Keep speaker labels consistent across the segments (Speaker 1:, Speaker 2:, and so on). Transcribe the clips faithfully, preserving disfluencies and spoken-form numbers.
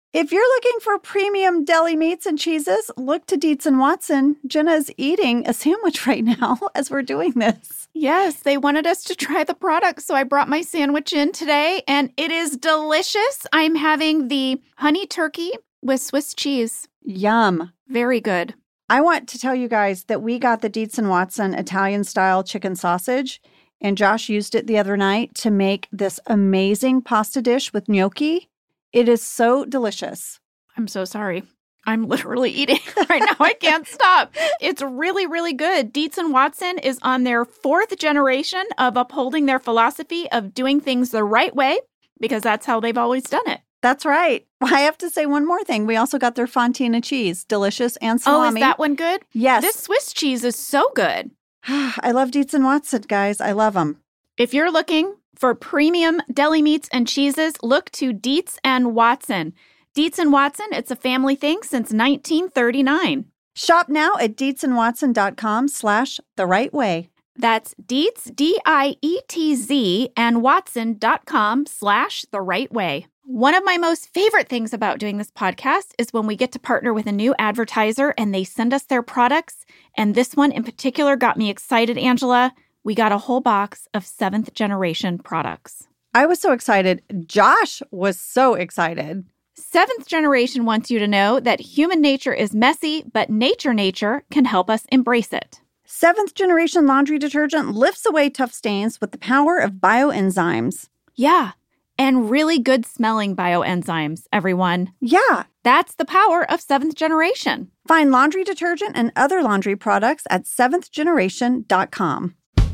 Speaker 1: If you're looking for premium deli meats and cheeses, look to Dietz and Watson. Jenna is eating a sandwich right now as we're doing this.
Speaker 2: Yes, they wanted us to try the product, so I brought my sandwich in today, and it is delicious. I'm having the honey turkey with Swiss cheese.
Speaker 1: Yum.
Speaker 2: Very good.
Speaker 1: I want to tell you guys that we got the Dietz and Watson Italian-style chicken sausage, and Josh used it the other night to make this amazing pasta dish with gnocchi. It is so delicious.
Speaker 2: I'm so sorry. I'm literally eating right now. I can't stop. It's really, really good. Dietz and Watson is on their fourth generation of upholding their philosophy of doing things the right way, because that's how they've always done it.
Speaker 1: That's right. I have to say one more thing. We also got their Fontina cheese, delicious, and salami.
Speaker 2: Oh, is that one good?
Speaker 1: Yes.
Speaker 2: This Swiss cheese is so good.
Speaker 1: I love Dietz and Watson, guys. I love them.
Speaker 2: If you're looking for premium deli meats and cheeses, look to Dietz and Watson. Dietz and Watson, it's a family thing since nineteen thirty-nine.
Speaker 1: Shop now at dietzandwatson.com slash the right way.
Speaker 2: That's Dietz, D I E T Z, and Watson.com slash the right way. One of my most favorite things about doing this podcast is when we get to partner with a new advertiser and they send us their products. And this one in particular got me excited, Angela. We got a whole box of seventh generation products.
Speaker 1: I was so excited. Josh was so excited.
Speaker 2: Seventh Generation wants you to know that human nature is messy, but nature nature can help us embrace it.
Speaker 1: Seventh Generation laundry detergent lifts away tough stains with the power of bioenzymes.
Speaker 2: Yeah, and really good smelling bioenzymes, everyone.
Speaker 1: Yeah.
Speaker 2: That's the power of Seventh Generation.
Speaker 1: Find laundry detergent and other laundry products at seventh generation dot com.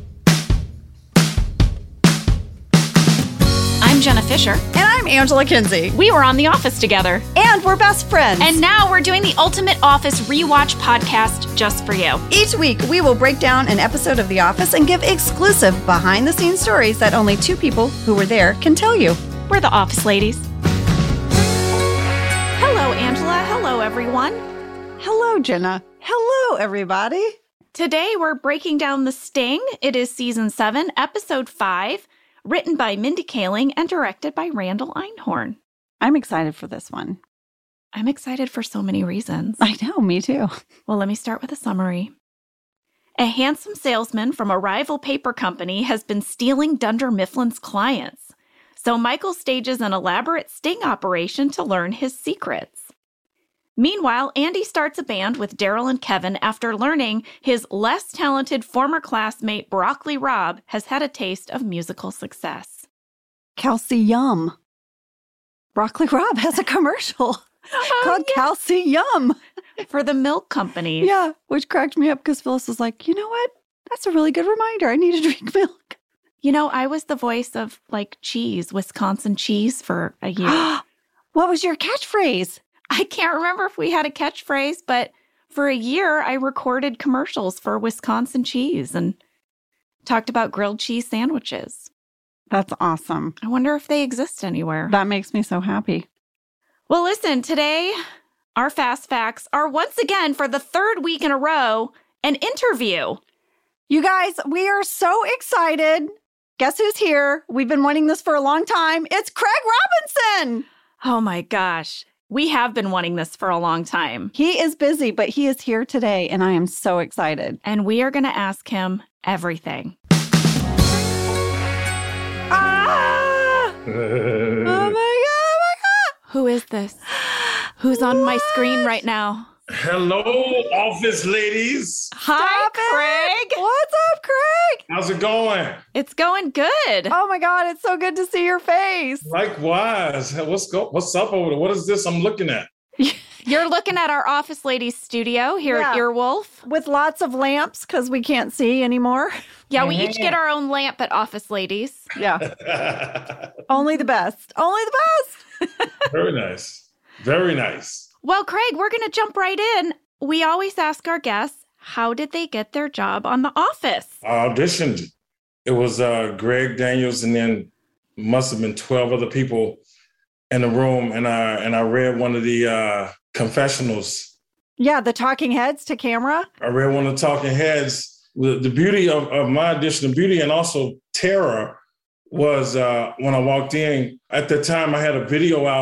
Speaker 2: I'm Jenna Fisher.
Speaker 1: And I'm Angela Kinsey.
Speaker 2: We were on The Office together.
Speaker 1: And we're best friends.
Speaker 2: And now we're doing the Ultimate Office Rewatch podcast just for you.
Speaker 1: Each week, we will break down an episode of The Office and give exclusive behind-the-scenes stories that only two people who were there can tell you.
Speaker 2: We're the Office Ladies. Hello, Angela. Hello, everyone.
Speaker 1: Hello, Jenna. Hello, everybody.
Speaker 2: Today, we're breaking down The Sting. It is season seven, episode five. Written by Mindy Kaling and directed by Randall Einhorn.
Speaker 1: I'm excited for this one.
Speaker 2: I'm excited for so many reasons.
Speaker 1: I know, me too.
Speaker 2: Well, let me start with a summary. A handsome salesman from a rival paper company has been stealing Dunder Mifflin's clients. So Michael stages an elaborate sting operation to learn his secrets. Meanwhile, Andy starts a band with Daryl and Kevin after learning his less talented former classmate Broccoli Rob has had a taste of musical success.
Speaker 1: Kelsey Yum. Broccoli Rob has a commercial oh, called yeah. Kelsey Yum.
Speaker 2: For the milk company.
Speaker 1: Yeah, which cracked me up because Phyllis was like, you know what? That's a really good reminder. I need to drink milk.
Speaker 2: You know, I was the voice of, like, cheese, Wisconsin cheese for a year.
Speaker 1: What was your catchphrase?
Speaker 2: I can't remember if we had a catchphrase, but for a year, I recorded commercials for Wisconsin cheese and talked about grilled cheese sandwiches.
Speaker 1: That's awesome.
Speaker 2: I wonder if they exist anywhere.
Speaker 1: That makes me so happy.
Speaker 2: Well, listen, today, our Fast Facts are once again, for the third week in a row, an interview.
Speaker 1: You guys, we are so excited. Guess who's here? We've been wanting this for a long time. It's Craig Robinson.
Speaker 2: Oh my gosh. We have been wanting this for a long time.
Speaker 1: He is busy, but he is here today, and I am so excited.
Speaker 2: And we are going to ask him everything.
Speaker 1: Ah! Oh my God, oh my God!
Speaker 2: Who is this? Who's on my screen right now?
Speaker 3: Hello, Office Ladies.
Speaker 2: Hi,
Speaker 1: Stop
Speaker 2: Craig.
Speaker 1: It. What's up, Craig?
Speaker 3: How's it going?
Speaker 2: It's going good.
Speaker 1: Oh my God, it's so good to see your face.
Speaker 3: Likewise. What's go? What's up over there? What is this I'm looking at?
Speaker 2: You're looking at our Office Ladies studio here yeah. at Earwolf.
Speaker 1: With lots of lamps because we can't see anymore.
Speaker 2: Yeah, we each get our own lamp at Office Ladies.
Speaker 1: Yeah. Only the best. Only the best.
Speaker 3: Very nice. Very nice.
Speaker 2: Well, Craig, we're going to jump right in. We always ask our guests, how did they get their job on The Office?
Speaker 3: I auditioned. It was uh, Greg Daniels and then must have been twelve other people in the room. And I, and I read one of the uh, confessionals.
Speaker 1: Yeah, the talking heads to camera.
Speaker 3: I read one of the talking heads. The, the beauty of, of my audition, the beauty and also terror was uh, when I walked in. At the time, I had a video out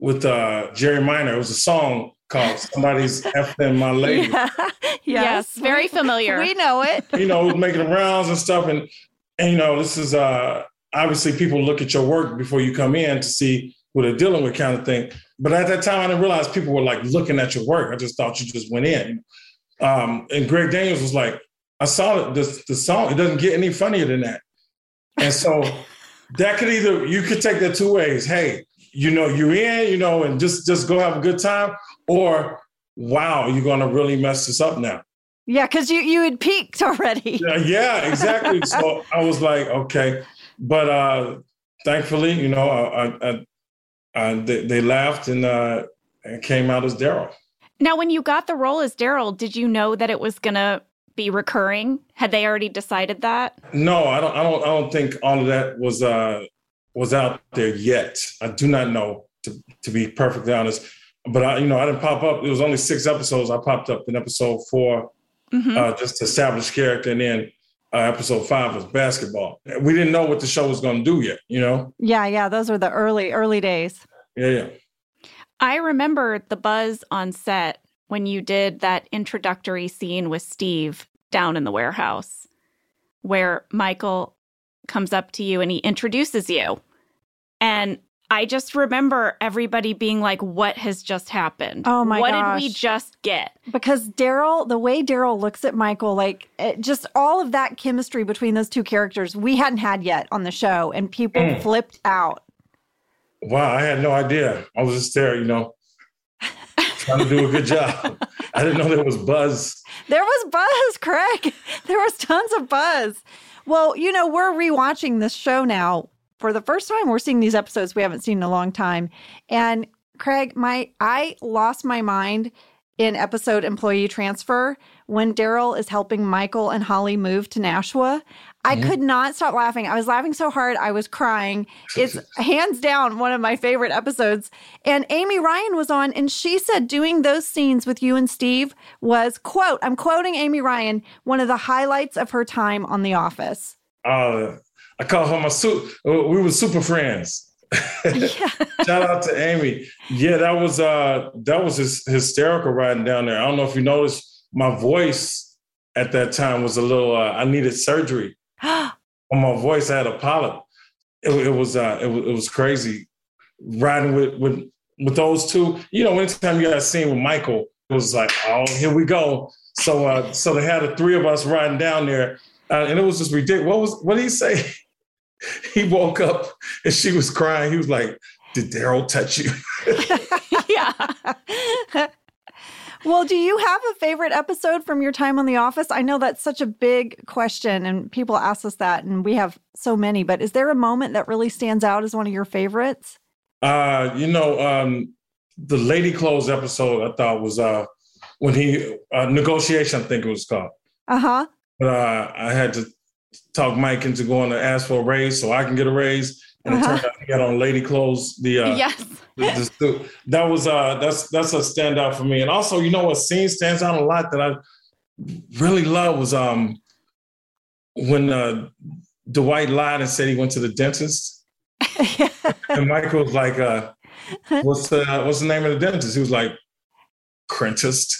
Speaker 3: with uh, Jerry Minor. It was a song called "Somebody's Effing My Lady."
Speaker 1: Yeah. yes.
Speaker 2: Yes, very familiar.
Speaker 1: We know it.
Speaker 3: You know, making the rounds and stuff, and and you know, this is uh, obviously people look at your work before you come in to see who they're dealing with, kind of thing. But at that time, I didn't realize people were like looking at your work. I just thought you just went in. Um, and Greg Daniels was like, I saw it, the, the song, it doesn't get any funnier than that. And so that could either, you could take that two ways. Hey, you know, you're in, you know, and just, just go have a good time. Or, wow, you're going to really mess this up now.
Speaker 1: Yeah, because you, you had peaked already.
Speaker 3: Yeah, yeah, exactly. So I was like, okay. But uh, thankfully, you know, I, I, I, they, they laughed and, uh, and came out as Daryl.
Speaker 2: Now, when you got the role as Daryl, did you know that it was going to be recurring? Had they already decided that?
Speaker 3: No, I don't. I don't. I don't think all of that was uh, was out there yet. I do not know, to to be perfectly honest. But I, you know, I didn't pop up. It was only six episodes. I popped up in episode four, mm-hmm. uh, just to establish character, and then uh, episode five was basketball. We didn't know what the show was going to do yet. You know?
Speaker 1: Yeah, yeah. Those were the early early days.
Speaker 3: Yeah, yeah.
Speaker 2: I remember the buzz on set when you did that introductory scene with Steve down in the warehouse, where Michael comes up to you and he introduces you. And I just remember everybody being like, what has just happened?
Speaker 1: Oh my
Speaker 2: what
Speaker 1: gosh.
Speaker 2: What did we just get?
Speaker 1: Because Daryl, the way Daryl looks at Michael, like it, just all of that chemistry between those two characters, we hadn't had yet on the show, and people mm. flipped out.
Speaker 3: Wow, I had no idea. I was just there, you know, trying to do a good job. I didn't know there was buzz.
Speaker 1: There was buzz, Craig. There was tons of buzz. Well, you know, we're rewatching this show now. For the first time, we're seeing these episodes we haven't seen in a long time. And Craig, my I lost my mind in episode Employee Transfer when Daryl is helping Michael and Holly move to Nashua. I mm-hmm. could not stop laughing. I was laughing so hard, I was crying. It's hands down one of my favorite episodes. And Amy Ryan was on, and she said doing those scenes with you and Steve was, quote, I'm quoting Amy Ryan, one of the highlights of her time on The Office.
Speaker 3: Uh, I call her my su- we were super friends. Yeah. Shout out to Amy. Yeah, that was uh, that was his, hysterical riding down there. I don't know if you noticed, my voice at that time was a little, uh, I needed surgery. On my voice, I had a polyp. It, it was uh, it was it was crazy riding with with with those two. You know, anytime you got a scene with Michael, it was like, oh, here we go. So uh, so they had the three of us riding down there, uh, and it was just ridiculous. What was what did he say? He woke up and she was crying. He was like, "Did Daryl touch you?"
Speaker 2: Yeah.
Speaker 1: Well, do you have a favorite episode from your time on The Office? I know that's such a big question, and people ask us that, and we have so many. But is there a moment that really stands out as one of your favorites?
Speaker 3: Uh, you know, um, the Lady Clothes episode I thought was uh, when he uh, negotiation. I think it was called. Uh huh. But uh, I had to talk Mike into going to ask for a raise so I can get a raise, and uh-huh. it turned out he got on Lady Clothes. The uh,
Speaker 2: yes.
Speaker 3: the, the, that was uh, that's that's a standout for me. And also, you know, what scene stands out a lot that I really love was um when uh, Dwight lied and said he went to the dentist, and Michael was like, uh, "What's the what's the name of the dentist?" He was like, "Crentist."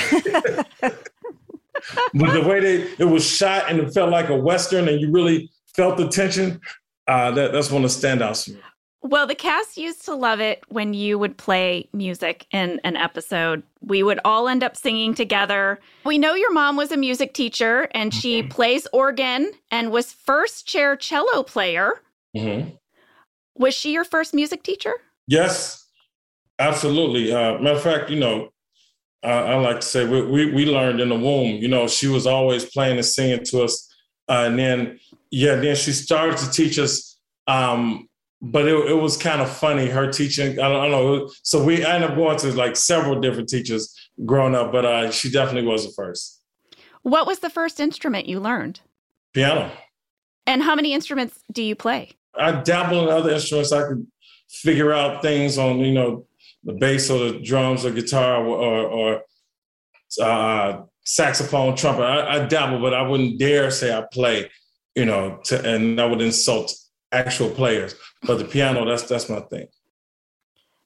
Speaker 3: But the way they it was shot and it felt like a Western and you really felt the tension, uh, that, that's one of the standouts for me.
Speaker 2: Well, the cast used to love it when you would play music in an episode. We would all end up singing together. We know your mom was a music teacher and she mm-hmm. plays organ and was first chair cello player. Mm-hmm. Was she your first music teacher?
Speaker 3: Yes, absolutely. Uh, matter of fact, you know, Uh, I like to say we, we we learned in the womb. You know, she was always playing and singing to us, uh, and then yeah, then she started to teach us. Um, but it, it was kind of funny her teaching. I don't, I don't know. So we I ended up going to like several different teachers growing up, but uh, she definitely was the first.
Speaker 2: What was the first instrument you learned?
Speaker 3: Piano.
Speaker 2: And how many instruments do you play?
Speaker 3: I dabble in other instruments. I could figure out things on, you know, the bass or the drums or guitar or, or uh, saxophone, trumpet. I, I dabble, but I wouldn't dare say I play, you know, to, and I would insult actual players. But the piano, that's that's my thing.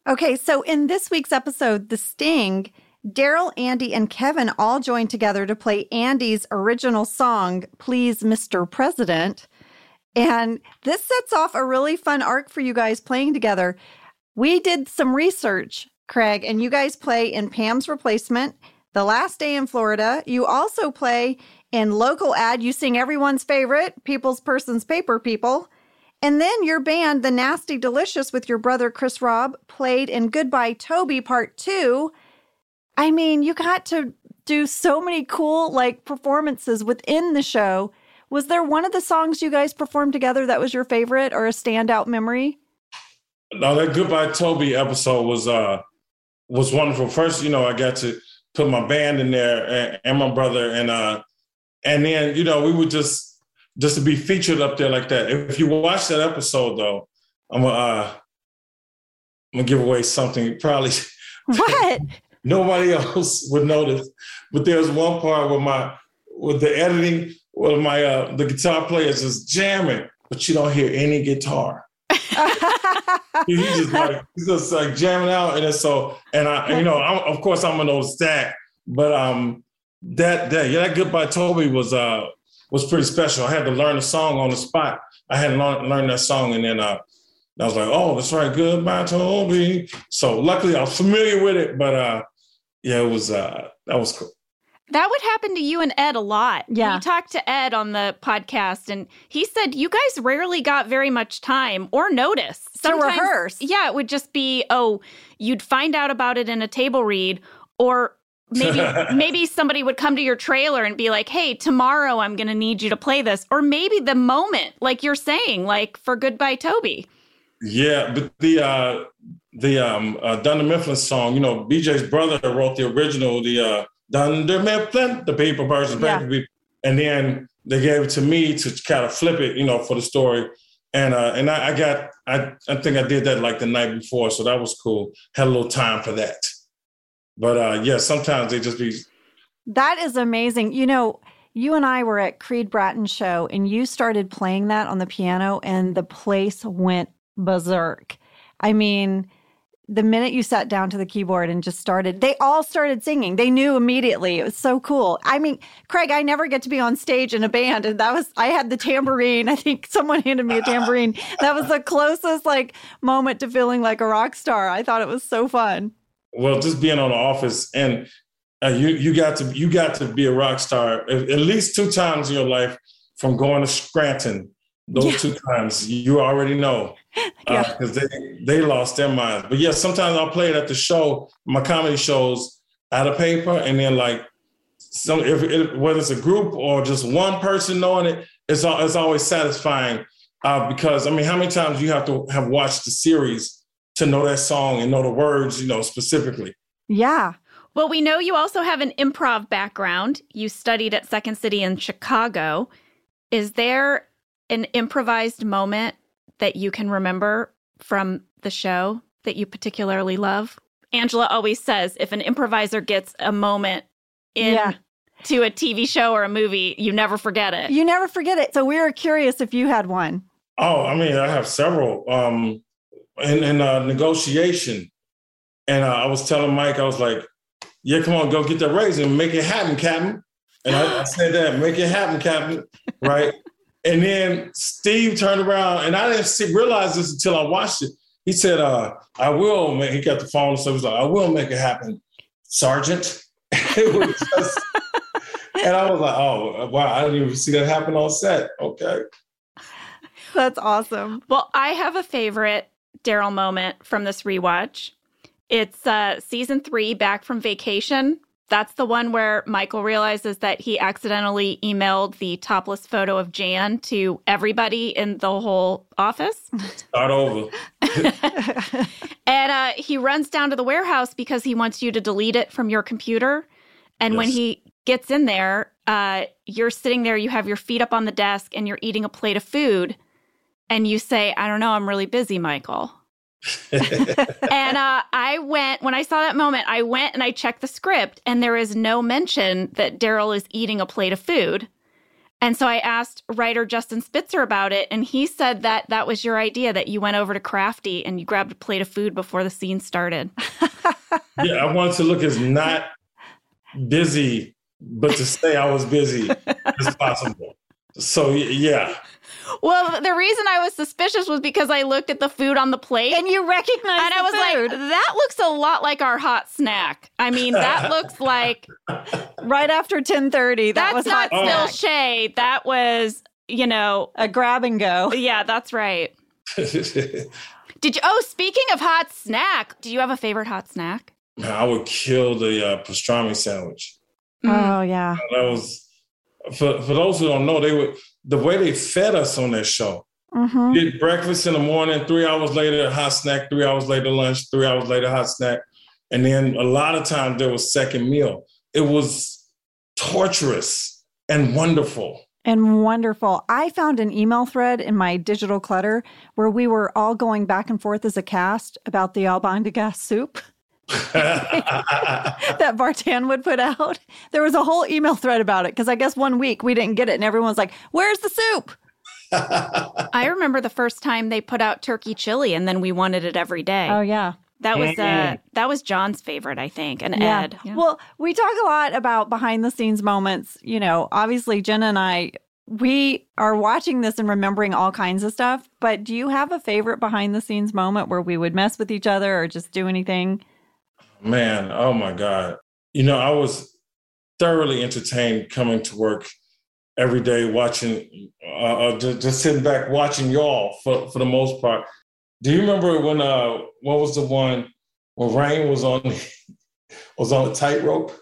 Speaker 1: Okay, so in this week's episode, The Sting, Daryl, Andy, and Kevin all joined together to play Andy's original song, Please, Mister President. And this sets off a really fun arc for you guys playing together. We did some research, Craig, and you guys play in Pam's Replacement, The Last Day in Florida. You also play in Local Ad. You sing everyone's favorite, People's Persons Paper People. And then your band, The Nasty Delicious, with your brother Chris Robb, played in Goodbye Toby Part two. I mean, you got to do so many cool, like, performances within the show. Was there one of the songs you guys performed together that was your favorite or a standout memory?
Speaker 3: No, that Goodbye Toby episode was uh was wonderful. First, you know, I got to put my band in there and, and my brother, and uh, and then you know we would just just to be featured up there like that. If you watch that episode, though, I'm gonna uh, I'm gonna give away something probably.
Speaker 1: What?
Speaker 3: Nobody else would notice, but there's one part where my with the editing, where my uh, the guitar player is just jamming, but you don't hear any guitar. he's just like he's just like jamming out, and it's so and I you know I'm, of course I'm gonna notice that, but um that that yeah that Goodbye Toby was uh was pretty special. I had to learn the song on the spot. I had to learn, learn that song, and then uh I was like, oh, that's right, Goodbye Toby. So luckily I was familiar with it, but uh yeah, it was uh that was cool.
Speaker 2: That would happen to you and Ed a lot.
Speaker 1: Yeah.
Speaker 2: We talked to Ed on the podcast, and he said you guys rarely got very much time or notice.
Speaker 1: Sometimes, to rehearse.
Speaker 2: Yeah, it would just be, oh, you'd find out about it in a table read, or maybe maybe somebody would come to your trailer and be like, hey, tomorrow I'm going to need you to play this. Or maybe the moment, like you're saying, like for Goodbye Toby.
Speaker 3: Yeah, but the uh, the um, uh, Dunder Mifflin song, you know, B J's brother wrote the original, the uh, Dunder Mifflin, the People Person,
Speaker 1: yeah.
Speaker 3: Paper People, and then they gave it to me to kind of flip it, you know, for the story. And uh, and I, I got, I, I think I did that like the night before, so that was cool. Had a little time for that. But uh, yeah, sometimes they just be.
Speaker 1: That is amazing. You know, you and I were at Creed Bratton's show, and you started playing that on the piano, and the place went berserk. I mean, the minute you sat down to the keyboard and just started, they all started singing. They knew immediately. It was so cool. I mean, Craig, I never get to be on stage in a band, and that was, I had the tambourine. I think someone handed me a tambourine. That was the closest like moment to feeling like a rock star. I thought it was so fun.
Speaker 3: Well, just being on The Office, and uh, you you got to you got to be a rock star at, at least two times in your life. From going to Scranton, those yeah. two times, you already know, because uh, they they lost their minds. But yeah, sometimes I'll play it at the show, my comedy shows, out of paper, and then like some if it, whether it's a group or just one person knowing it, it's it's always satisfying uh, because I mean, how many times you have to have watched the series to know that song and know the words, you know, specifically.
Speaker 1: Yeah.
Speaker 2: Well, we know you also have an improv background. You studied at Second City in Chicago. Is there an improvised moment that you can remember from the show that you particularly love? Angela always says if an improviser gets a moment in yeah. to a T V show or a movie, you never forget it.
Speaker 1: You never forget it. So we were curious if you had one.
Speaker 3: Oh, I mean, I have several. Um, in, in uh, negotiation. And uh, I was telling Mike, I was like, yeah, come on, go get that raise and make it happen, Captain. And I, I said that, make it happen, Captain, right? And then Steve turned around, and I didn't see, realize this until I watched it. He said, uh, I will, make, he got the phone, so he was like, I will make it happen, Sergeant. It was just, and I was like, oh, wow, I didn't even see that happen on set. Okay.
Speaker 1: That's awesome.
Speaker 2: Well, I have a favorite Daryl moment from this rewatch. It's uh, season three, Back from Vacation. That's the one where Michael realizes that he accidentally emailed the topless photo of Jan to everybody in the whole office.
Speaker 3: Start over.
Speaker 2: And uh, he runs down to the warehouse because he wants you to delete it from your computer. And yes. when he gets in there, uh, you're sitting there, you have your feet up on the desk, and you're eating a plate of food. And you say, I don't know, I'm really busy, Michael. And uh, I went, when I saw that moment, I went and I checked the script, and there is no mention that Daryl is eating a plate of food. And so I asked writer Justin Spitzer about it, and he said that that was your idea, that you went over to Crafty and you grabbed a plate of food before the scene started.
Speaker 3: Yeah, I wanted to look as not busy, but to say I was busy as possible. So, yeah.
Speaker 2: Well, the reason I was suspicious was because I looked at the food on the plate.
Speaker 1: And you recognized
Speaker 2: and
Speaker 1: the
Speaker 2: I was
Speaker 1: food.
Speaker 2: like, that looks a lot like our hot snack. I mean, that looks like...
Speaker 1: right after ten thirty, that
Speaker 2: That's
Speaker 1: was
Speaker 2: not
Speaker 1: hot
Speaker 2: still shade. That was, you know...
Speaker 1: a grab and go.
Speaker 2: Yeah, that's right. Did you... Oh, speaking of hot snack, do you have a favorite hot snack?
Speaker 3: Man, I would kill the uh, pastrami sandwich.
Speaker 1: Oh, yeah.
Speaker 3: That was... For, for those who don't know, they would... The way they fed us on that show, mm-hmm. Get breakfast in the morning, three hours later, hot snack, three hours later, lunch, three hours later, hot snack. And then a lot of times there was second meal. It was torturous and wonderful.
Speaker 1: And wonderful. I found an email thread in my digital clutter where we were all going back and forth as a cast about the albondigas soup that Bartan would put out. There was a whole email thread about it because I guess one week we didn't get it and everyone's like, where's the soup?
Speaker 2: I remember the first time they put out turkey chili and then we wanted it every day.
Speaker 1: Oh, yeah.
Speaker 2: That was uh, that was John's favorite, I think, and
Speaker 1: yeah.
Speaker 2: Ed. Yeah.
Speaker 1: Well, we talk a lot about behind-the-scenes moments. You know, obviously, Jenna and I, we are watching this and remembering all kinds of stuff. But do you have a favorite behind-the-scenes moment where we would mess with each other or just do anything?
Speaker 3: Man, oh my God. You know, I was thoroughly entertained coming to work every day, watching, uh, just, just sitting back, watching y'all for, for the most part. Do you remember when, uh, what was the one when Rain was on, was on a tightrope?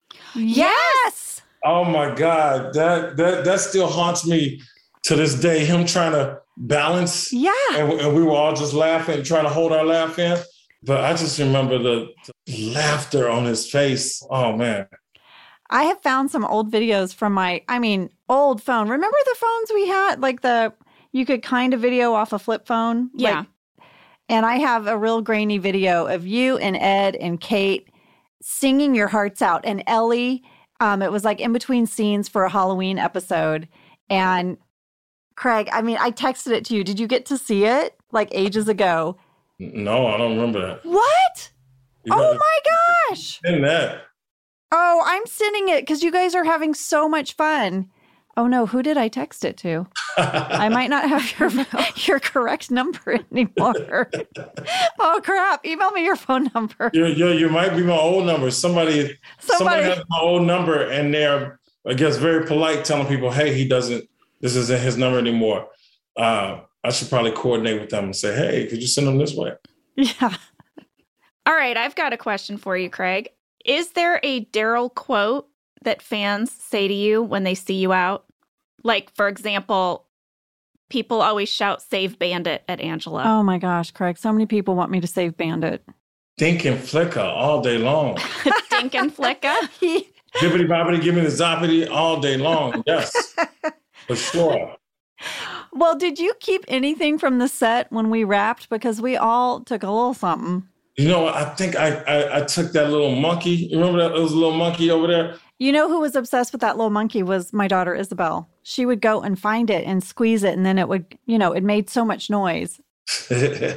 Speaker 1: Yes!
Speaker 3: Oh my God, that, that, that still haunts me to this day, him trying to balance.
Speaker 1: Yeah.
Speaker 3: And, and we were all just laughing, trying to hold our laugh in. But I just remember the, the laughter on his face. Oh, man.
Speaker 1: I have found some old videos from my, I mean, old phone. Remember the phones we had? Like the, you could kind of video off a flip phone?
Speaker 2: Yeah.
Speaker 1: Like, and I have a real grainy video of you and Ed and Kate singing your hearts out. And Ellie, um, it was like in between scenes for a Halloween episode. And Craig, I mean, I texted it to you. Did you get to see it like ages ago?
Speaker 3: No, I don't remember that.
Speaker 1: What?
Speaker 3: You
Speaker 1: oh my gosh.
Speaker 3: In that.
Speaker 1: Oh, I'm sending it because you guys are having so much fun. Oh no, who did I text it to? I might not have your your correct number anymore. Oh crap, email me your phone number.
Speaker 3: You you you might be my old number. Somebody somebody,
Speaker 1: Somebody
Speaker 3: has my old number and they're, I guess, very polite telling people, hey, he doesn't, this isn't his number anymore. Uh I should probably coordinate with them and say, hey, could you send them this way?
Speaker 1: Yeah.
Speaker 2: All right, I've got a question for you, Craig. Is there a Daryl quote that fans say to you when they see you out? Like, for example, people always shout, save Bandit at Angela.
Speaker 1: Oh my gosh, Craig, so many people want me to save Bandit.
Speaker 3: Dink and flicker all day long.
Speaker 2: Dink and flicker?
Speaker 3: Bibbity bobbity, give me the zoppity all day long. Yes, for sure.
Speaker 1: Well, did you keep anything from the set when we wrapped? Because we all took a little something.
Speaker 3: You know, I think I, I, I took that little monkey. You remember that? There was a little monkey over there.
Speaker 1: You know who was obsessed with that little monkey was my daughter, Isabel. She would go and find it and squeeze it. And then it would, you know, it made so much noise.
Speaker 3: How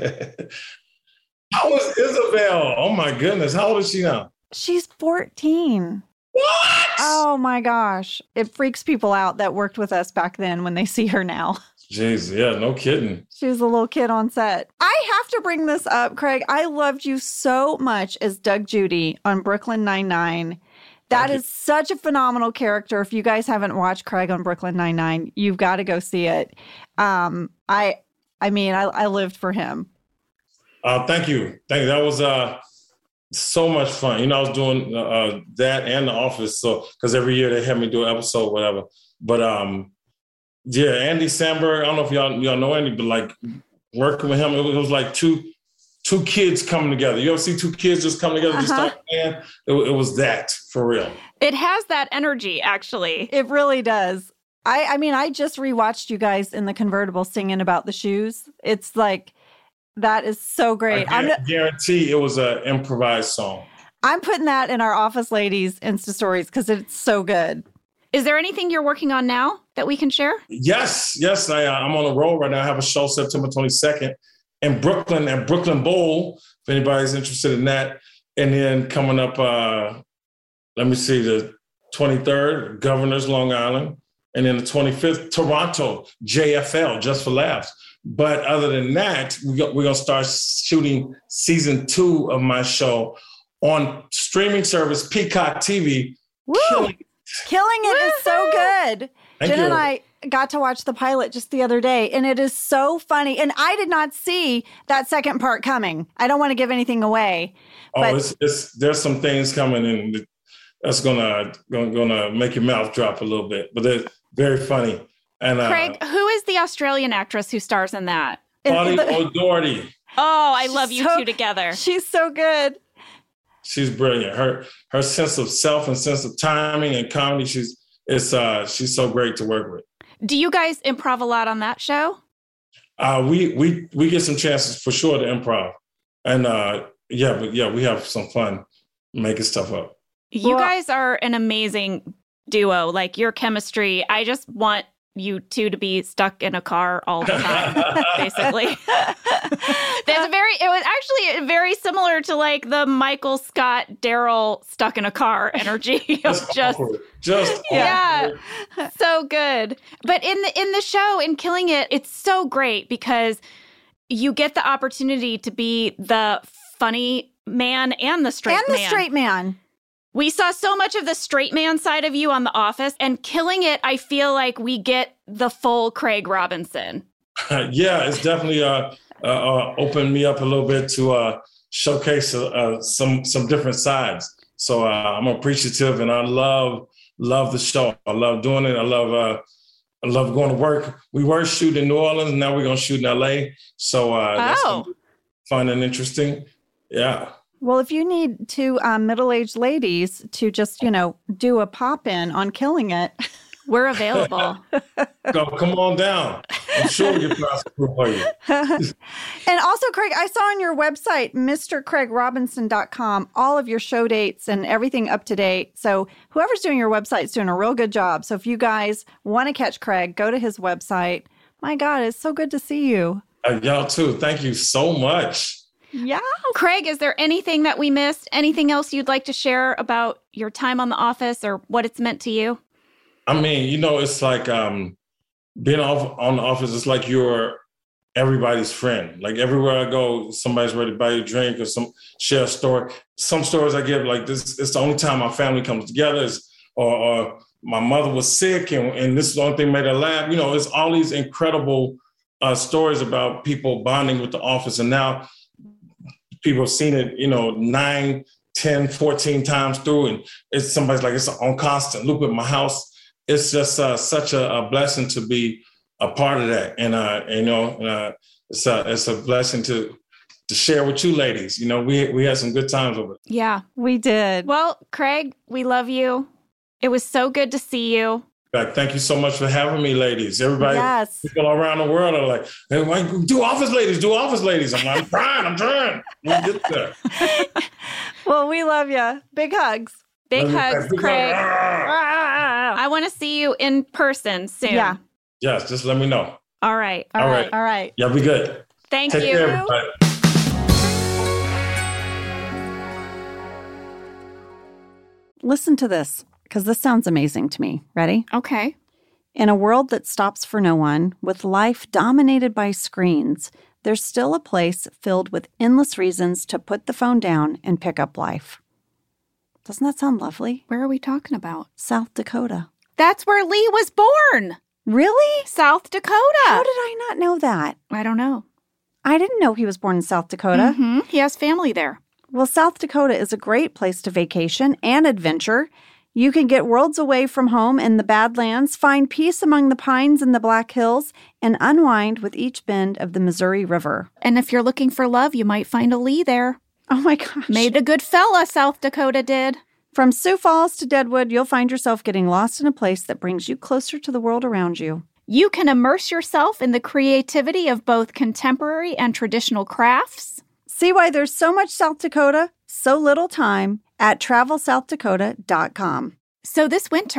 Speaker 3: was Isabel? Oh, my goodness. How old is she now?
Speaker 1: She's fourteen.
Speaker 3: What?
Speaker 1: Oh, my gosh. It freaks people out that worked with us back then when they see her now.
Speaker 3: Jeez, yeah, no kidding.
Speaker 1: She was a little kid on set. I have to bring this up, Craig. I loved you so much as Doug Judy on Brooklyn Nine-Nine. That is such a phenomenal character. If you guys haven't watched Craig on Brooklyn Nine-Nine, you've got to go see it. Um, I I mean, I, I lived for him.
Speaker 3: Uh, thank you. Thank you. That was uh, so much fun. You know, I was doing uh, that and The Office, so because every year they had me do an episode, whatever. But um, yeah, Andy Samberg, I don't know if y'all y'all know Andy, but like working with him, it was, it was like two two kids coming together. You ever see two kids just come together to
Speaker 1: Uh-huh.
Speaker 3: start playing? It, it was that, for real.
Speaker 2: It has that energy, actually.
Speaker 1: It really does. I, I mean, I just rewatched you guys in the convertible singing about the shoes. It's like, that is so great.
Speaker 3: I
Speaker 1: I'm,
Speaker 3: guar- guarantee it was an improvised song.
Speaker 1: I'm putting that in our Office Ladies Insta stories because it's so good.
Speaker 2: Is there anything you're working on now that we can share?
Speaker 3: Yes, yes. I, I'm on the road right now. I have a show September twenty-second in Brooklyn at Brooklyn Bowl, if anybody's interested in that. And then coming up, uh, let me see, the twenty-third, Governors, Long Island. And then the twenty-fifth, Toronto, J F L, Just for Laughs. But other than that, we got, we're going to start shooting season two of my show on streaming service Peacock T V.
Speaker 1: Woo! Killing, Killing it Woo-hoo! Is so good.
Speaker 3: Thank
Speaker 1: Jen
Speaker 3: you.
Speaker 1: and I got to watch the pilot just the other day, and it is so funny. And I did not see that second part coming. I don't want to give anything away.
Speaker 3: Oh,
Speaker 1: but
Speaker 3: it's, it's, there's some things coming in that's gonna gonna, gonna make your mouth drop a little bit, but they're very funny. And uh,
Speaker 2: Craig, who is the Australian actress who stars in that?
Speaker 3: Audie O'Doherty.
Speaker 2: Oh, I love you
Speaker 1: so,
Speaker 2: two together.
Speaker 1: She's so good.
Speaker 3: She's brilliant. Her her sense of self and sense of timing and comedy. She's it's uh she's so great to work with.
Speaker 2: Do you guys improv a lot on that show?
Speaker 3: Uh, we we we get some chances for sure to improv, and uh, yeah, but yeah, we have some fun making stuff up.
Speaker 2: You
Speaker 1: well,
Speaker 2: guys are an amazing duo. Like your chemistry, I just want you two to be stuck in a car all the time, basically. That's a very, it was actually very similar to like the Michael Scott, Daryl stuck in a car energy.
Speaker 3: Just,
Speaker 2: just,
Speaker 3: awkward. just
Speaker 2: yeah,
Speaker 3: awkward.
Speaker 2: So good. But in the, in the show, in Killing It, it's so great because you get the opportunity to be the funny man and the straight
Speaker 1: and the
Speaker 2: man.
Speaker 1: straight man.
Speaker 2: We saw so much of the straight man side of you on The Office, and Killing It, I feel like we get the full Craig Robinson.
Speaker 3: Yeah, it's definitely uh, uh, uh, opened me up a little bit to uh, showcase uh, uh, some some different sides. So uh, I'm appreciative, and I love love the show. I love doing it. I love uh, I love going to work. We were shooting in New Orleans, now we're gonna shoot in L A. So uh, that's
Speaker 2: oh.
Speaker 3: fun and interesting. Yeah.
Speaker 1: Well, if you need two um, middle-aged ladies to just, you know, do a pop-in on Killing It,
Speaker 2: we're available.
Speaker 3: Go, come on down. I'm sure we can pass for you.
Speaker 1: And also, Craig, I saw on your website, Mr Craig Robinson dot com, all of your show dates and everything up to date. So whoever's doing your website is doing a real good job. So if you guys want to catch Craig, go to his website. My God, it's so good to see you.
Speaker 3: Uh, y'all too. Thank you so much.
Speaker 1: Yeah.
Speaker 2: Craig, is there anything that we missed? Anything else you'd like to share about your time on The Office or what it's meant to you?
Speaker 3: I mean, you know, it's like um, being off on The Office. It's like you're everybody's friend. Like everywhere I go, somebody's ready to buy you a drink or some share a story. Some stories I give, like this, it's the only time my family comes together. Is, or, or my mother was sick, and, and this is the only thing made her laugh. You know, it's all these incredible uh, stories about people bonding with The Office, and now people have seen it, you know, nine, ten, fourteen times through, and it's somebody's like, it's on constant loop at my house. It's just uh, such a, a blessing to be a part of that. And, uh, you know, uh, it's, a, it's a blessing to to share with you ladies. You know, we we had some good times over it.
Speaker 2: Yeah,
Speaker 1: we did.
Speaker 2: Well, Craig, we love you. It was so good to see you.
Speaker 3: Thank you so much for having me, ladies. Everybody,
Speaker 1: yes.
Speaker 3: People around the world are like, hey, do Office ladies, do Office ladies. I'm like, I'm trying, I'm trying. We'll get there.
Speaker 1: Well, we love you. Big hugs.
Speaker 2: Big
Speaker 3: love
Speaker 2: hugs,
Speaker 3: Big
Speaker 2: Craig.
Speaker 3: Hug.
Speaker 2: I want to see you in person soon.
Speaker 1: Yeah.
Speaker 3: Yes, just let me know.
Speaker 2: All right.
Speaker 1: All,
Speaker 3: All
Speaker 1: right.
Speaker 3: right.
Speaker 1: All right.
Speaker 3: Yeah, be good.
Speaker 2: Thank
Speaker 3: Take
Speaker 2: you.
Speaker 3: care, everybody.
Speaker 1: Listen to this, because this sounds amazing to me. Ready?
Speaker 2: Okay.
Speaker 1: In a world that stops for no one, with life dominated by screens, there's still a place filled with endless reasons to put the phone down and pick up life. Doesn't that sound lovely?
Speaker 2: Where are we talking about?
Speaker 1: South Dakota.
Speaker 2: That's where Lee was born.
Speaker 1: Really?
Speaker 2: South Dakota.
Speaker 1: How did I not know that?
Speaker 2: I don't know.
Speaker 1: I didn't know he was born in South Dakota.
Speaker 2: Mm-hmm. He has family there.
Speaker 1: Well, South Dakota is a great place to vacation and adventure. You can get worlds away from home in the Badlands, find peace among the pines in the Black Hills, and unwind with each bend of the Missouri River.
Speaker 2: And if you're looking for love, you might find a Lee there.
Speaker 1: Oh my gosh.
Speaker 2: Made a good fella, South Dakota did.
Speaker 1: From Sioux Falls to Deadwood, you'll find yourself getting lost in a place that brings you closer to the world around you.
Speaker 2: You can immerse yourself in the creativity of both contemporary and traditional crafts.
Speaker 1: See why there's so much South Dakota, so little time at travel south dakota dot com.
Speaker 2: So this winter,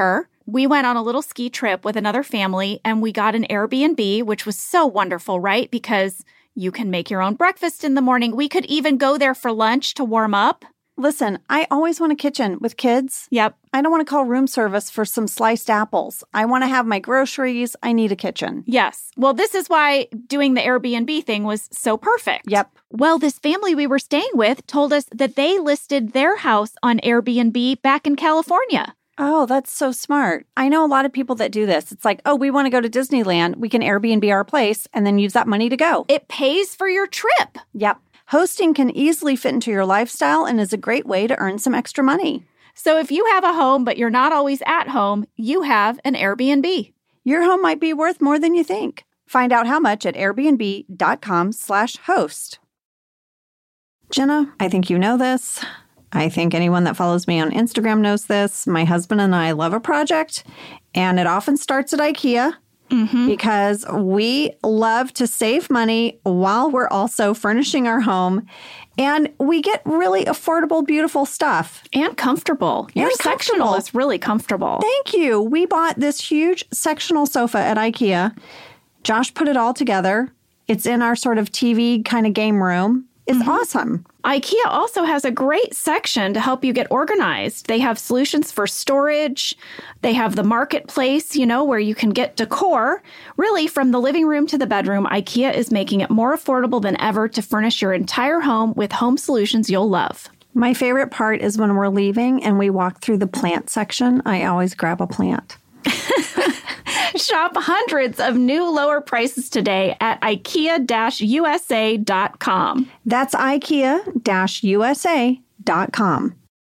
Speaker 2: we went on a little ski trip with another family and we got an Airbnb, which was so wonderful, right? Because you can make your own breakfast in the morning. We could even go there for lunch to warm up.
Speaker 1: Listen, I always want a kitchen with kids.
Speaker 2: Yep.
Speaker 1: I don't want to call room service for some sliced apples. I want to have my groceries. I need a kitchen.
Speaker 2: Yes. Well, this is why doing the Airbnb thing was so perfect.
Speaker 1: Yep.
Speaker 2: Well, this family we were staying with told us that they listed their house on Airbnb back in California.
Speaker 1: Oh, that's so smart. I know a lot of people that do this. It's like, oh, we want to go to Disneyland. We can Airbnb our place and then use that money to go.
Speaker 2: It pays for your trip.
Speaker 1: Yep. Hosting can easily fit into your lifestyle and is a great way to earn some extra money.
Speaker 2: So if you have a home, but you're not always at home, you have an Airbnb.
Speaker 1: Your home might be worth more than you think. Find out how much at airbnb.com slash host. Jenna, I think you know this. I think anyone that follows me on Instagram knows this. My husband and I love a project, and it often starts at IKEA. Mm-hmm. Because we love to save money while we're also furnishing our home. And we get really affordable, beautiful stuff.
Speaker 2: And comfortable. Your
Speaker 1: and
Speaker 2: sectional is really comfortable.
Speaker 1: Thank you. We bought this huge sectional sofa at IKEA. Josh put it all together. It's in our sort of T V kind of game room. It's mm-hmm. awesome.
Speaker 2: IKEA also has a great section to help you get organized. They have solutions for storage. They have the marketplace, you know, where you can get decor. Really, from the living room to the bedroom, IKEA is making it more affordable than ever to furnish your entire home with home solutions you'll love.
Speaker 1: My favorite part is when we're leaving and we walk through the plant section. I always grab a plant.
Speaker 2: Shop hundreds of new lower prices today at ikea U S A dot com.
Speaker 1: That's ikea U S A dot com.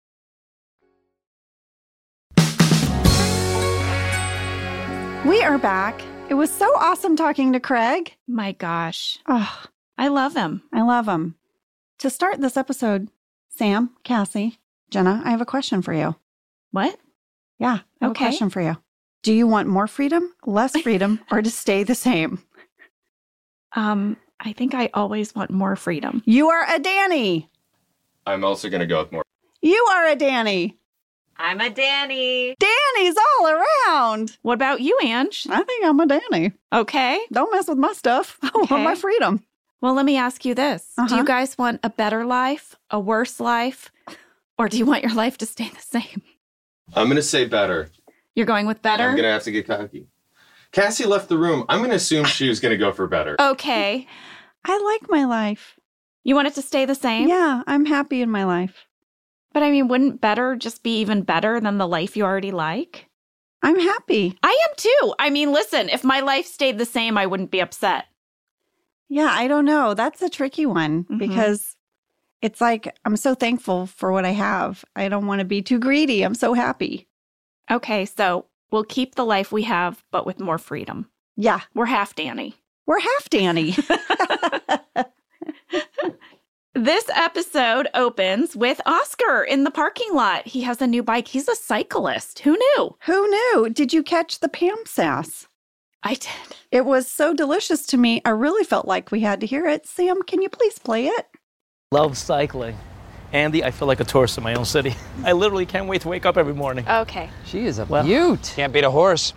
Speaker 1: We are back. It was so awesome talking to Craig.
Speaker 2: My gosh.
Speaker 1: Oh,
Speaker 2: I love him.
Speaker 1: I love him. To start this episode, Sam, Cassie, Jenna, I have a question for you.
Speaker 2: What?
Speaker 1: Yeah, I have
Speaker 2: okay.
Speaker 1: a question for you. Do you want more freedom, less freedom, or to stay the same?
Speaker 2: Um, I think I always want more freedom.
Speaker 1: You are a Danny.
Speaker 4: I'm also going to go with more.
Speaker 1: You are a Danny.
Speaker 5: I'm a Danny.
Speaker 1: Danny's all around.
Speaker 2: What about you, Ange?
Speaker 1: I think I'm a Danny.
Speaker 2: Okay.
Speaker 1: Don't mess with my stuff. I
Speaker 2: Okay.
Speaker 1: want my freedom.
Speaker 2: Well, let me ask you this.
Speaker 1: Uh-huh.
Speaker 2: Do you guys want a better life, a worse life, or do you want your life to stay the same?
Speaker 4: I'm going to say better.
Speaker 2: You're going with better?
Speaker 4: I'm going to have to get cocky. Cassie left the room. I'm going to assume she was going to go for better.
Speaker 2: Okay.
Speaker 1: I like my life.
Speaker 2: You want it to stay the same?
Speaker 1: Yeah, I'm happy in my life.
Speaker 2: But I mean, wouldn't better just be even better than the life you already like?
Speaker 1: I'm happy.
Speaker 2: I am too. I mean, listen, if my life stayed the same, I wouldn't be upset.
Speaker 1: Yeah, I don't know. That's a tricky one
Speaker 2: Mm-hmm.
Speaker 1: because it's like I'm so thankful for what I have. I don't want to be too greedy. I'm so happy.
Speaker 2: Okay, so we'll keep the life we have, but with more freedom.
Speaker 1: Yeah.
Speaker 2: We're half Danny.
Speaker 1: We're half Danny.
Speaker 2: This episode opens with Oscar in the parking lot. He has a new bike. He's a cyclist. Who knew?
Speaker 1: Who knew? Did you catch the Pam sass?
Speaker 2: I did.
Speaker 1: It was so delicious to me. I really felt like we had to hear it. Sam, can you please play it?
Speaker 6: Love cycling. Andy, I feel like a tourist in my own city. I literally can't wait to wake up every morning.
Speaker 2: Okay.
Speaker 7: She is a
Speaker 6: Well,
Speaker 7: beaut.
Speaker 8: Can't beat a horse.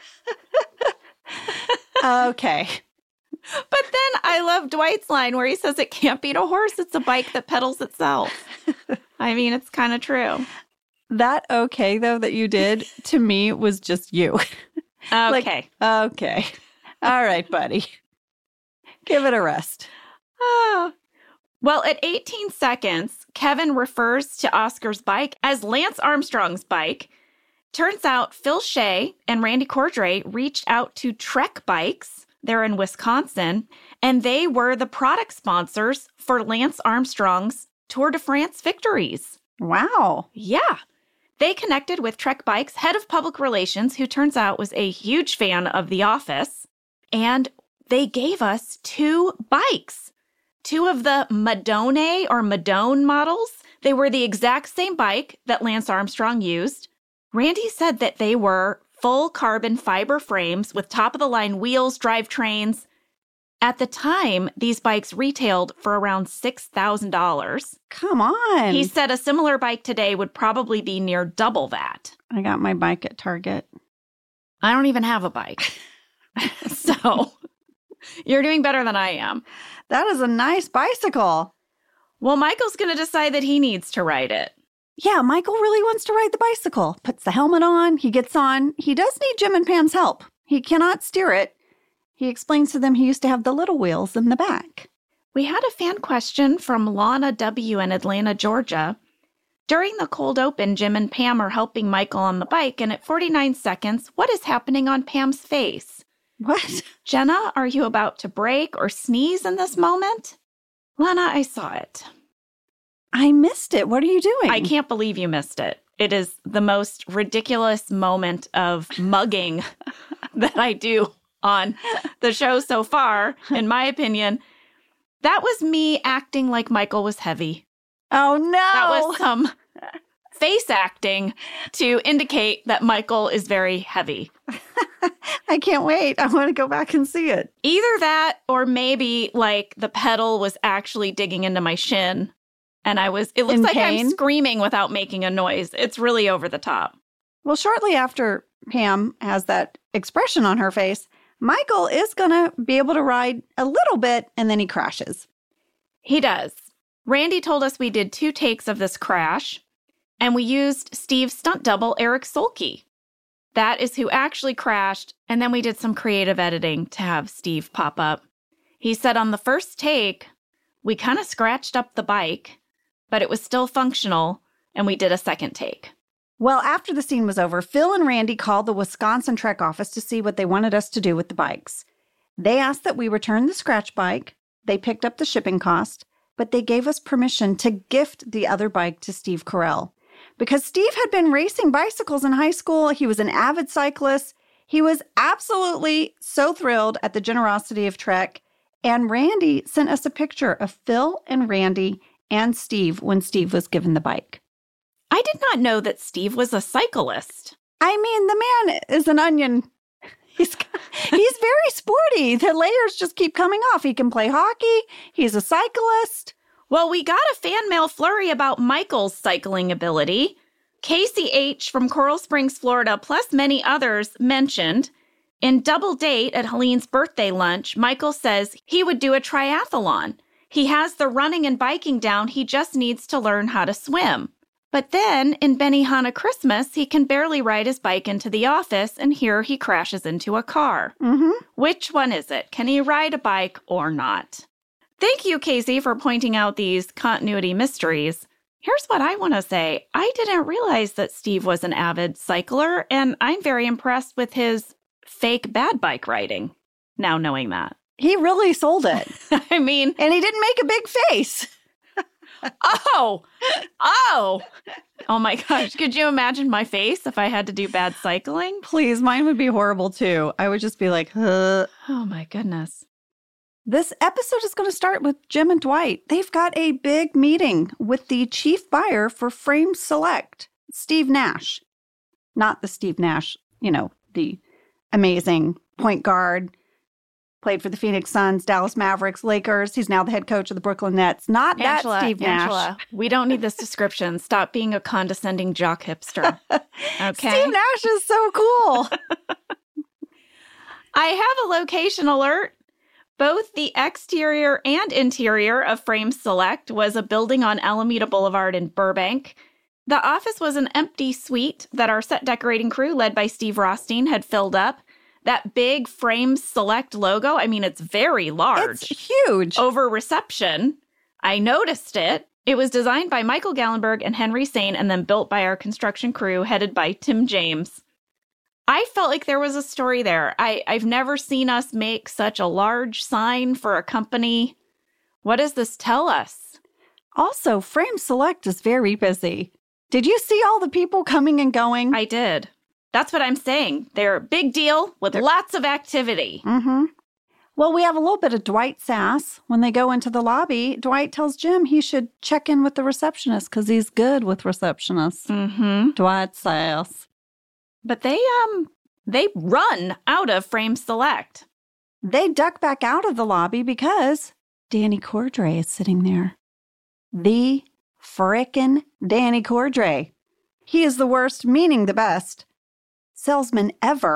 Speaker 1: Okay.
Speaker 2: But then I love Dwight's line where he says it can't beat a horse. It's a bike that pedals itself. I mean, it's kind of true.
Speaker 1: That okay, though, that you did, to me, was just you.
Speaker 2: Okay.
Speaker 1: Like, okay. All right, buddy. Give it a rest.
Speaker 2: Oh. Well, at eighteen seconds, Kevin refers to Oscar's bike as Lance Armstrong's bike. Turns out Phil Shea and Randy Cordray reached out to Trek Bikes. They're in Wisconsin, and they were the product sponsors for Lance Armstrong's Tour de France victories.
Speaker 1: Wow.
Speaker 2: Yeah. They connected with Trek Bikes' head of public relations, who turns out was a huge fan of The Office, and they gave us two bikes. Two of the Madone or Madone models. They were the exact same bike that Lance Armstrong used. Randy said that they were full carbon fiber frames with top-of-the-line wheels, drivetrains. At the time, these bikes retailed for around six thousand dollars.
Speaker 1: Come on.
Speaker 2: He said a similar bike today would probably be near double that.
Speaker 1: I got my bike at Target.
Speaker 2: I don't even have a bike. So you're doing better than I am.
Speaker 1: That is a nice bicycle.
Speaker 2: Well, Michael's going to decide that he needs to ride it.
Speaker 1: Yeah, Michael really wants to ride the bicycle. Puts the helmet on. He gets on. He does need Jim and Pam's help. He cannot steer it. He explains to them he used to have the little wheels in the back.
Speaker 2: We had a fan question from Lana W. in Atlanta, Georgia. During the cold open, Jim and Pam are helping Michael on the bike, and at forty-nine seconds, what is happening on Pam's face?
Speaker 1: What?
Speaker 2: Jenna, are you about to break or sneeze in this moment? Lana, I saw it.
Speaker 1: I missed it. What are you doing?
Speaker 2: I can't believe you missed it. It is the most ridiculous moment of mugging that I do on the show so far, in my opinion. That was me acting like Michael was heavy.
Speaker 1: Oh, no.
Speaker 2: That was some face acting to indicate that Michael is very heavy.
Speaker 1: I can't wait. I want to go back and see it.
Speaker 2: Either that or maybe like the pedal was actually digging into my shin. And I was, it looks
Speaker 1: In
Speaker 2: like
Speaker 1: pain?
Speaker 2: I'm screaming without making a noise. It's really over the top.
Speaker 1: Well, shortly after Pam has that expression on her face, Michael is going to be able to ride a little bit, and then he crashes.
Speaker 2: He does. Randy told us we did two takes of this crash, and we used Steve's stunt double, Eric Solke. That is who actually crashed, and then we did some creative editing to have Steve pop up. He said on the first take, we kind of scratched up the bike, but it was still functional, and we did a second take.
Speaker 1: Well, after the scene was over, Phil and Randy called the Wisconsin Trek office to see what they wanted us to do with the bikes. They asked that we return the scratch bike. They picked up the shipping cost, but they gave us permission to gift the other bike to Steve Carell. Because Steve had been racing bicycles in high school, he was an avid cyclist. He was absolutely so thrilled at the generosity of Trek. And Randy sent us a picture of Phil and Randy and Steve when Steve was given the bike.
Speaker 2: I did not know that Steve was a cyclist.
Speaker 1: I mean, the man is an onion. He's he's very sporty. The layers just keep coming off. He can play hockey. He's a cyclist.
Speaker 2: Well, we got a fan mail flurry about Michael's cycling ability. Casey H. from Coral Springs, Florida, plus many others mentioned, in Double Date at Helene's birthday lunch, Michael says he would do a triathlon. He has the running and biking down. He just needs to learn how to swim. But then, in Benihana Christmas, he can barely ride his bike into the office, and here he crashes into a car.
Speaker 1: Mm-hmm.
Speaker 2: Which one is it? Can he ride a bike or not? Thank you, Casey, for pointing out these continuity mysteries. Here's what I want to say. I didn't realize that Steve was an avid cycler, and I'm very impressed with his fake bad bike riding, now knowing that.
Speaker 1: He really sold it.
Speaker 2: I mean...
Speaker 1: And he didn't make a big face.
Speaker 2: Oh! Oh! Oh my gosh. Could you imagine my face if I had to do bad cycling?
Speaker 1: Please, mine would be horrible too. I would just be like, huh.
Speaker 2: Oh my goodness.
Speaker 1: This episode is going to start with Jim and Dwight. They've got a big meeting with the chief buyer for Frame Select, Steve Nash. Not the Steve Nash, you know, the amazing point guard, played for the Phoenix Suns, Dallas Mavericks, Lakers. He's now the head coach of the Brooklyn Nets. Not
Speaker 2: Angela,
Speaker 1: that Steve Nash.
Speaker 2: Angela, we don't need this description. Stop being a condescending jock hipster. Okay.
Speaker 1: Steve Nash is so cool.
Speaker 2: I have a location alert. Both the exterior and interior of Frame Select was a building on Alameda Boulevard in Burbank. The office was an empty suite that our set decorating crew, led by Steve Rothstein, had filled up. That big Frame Select logo, I mean, it's very large.
Speaker 1: It's huge.
Speaker 2: Over reception. I noticed it. It was designed by Michael Gallenberg and Henry Sane and then built by our construction crew headed by Tim James. I felt like there was a story there. I, I've never seen us make such a large sign for a company. What does this tell us?
Speaker 1: Also, Frame Select is very busy. Did you see all the people coming and going?
Speaker 2: I did. That's what I'm saying. They're a big deal with They're... lots of activity.
Speaker 1: Mm-hmm. Well, we have a little bit of Dwight sass. When they go into the lobby, Dwight tells Jim he should check in with the receptionist because he's good with receptionists.
Speaker 2: Mm-hmm.
Speaker 1: Dwight sass.
Speaker 2: But they, um, they run out of Frame Select.
Speaker 1: They duck back out of the lobby because Danny Cordray is sitting there. The frickin' Danny Cordray. He is the worst, meaning the best salesman ever.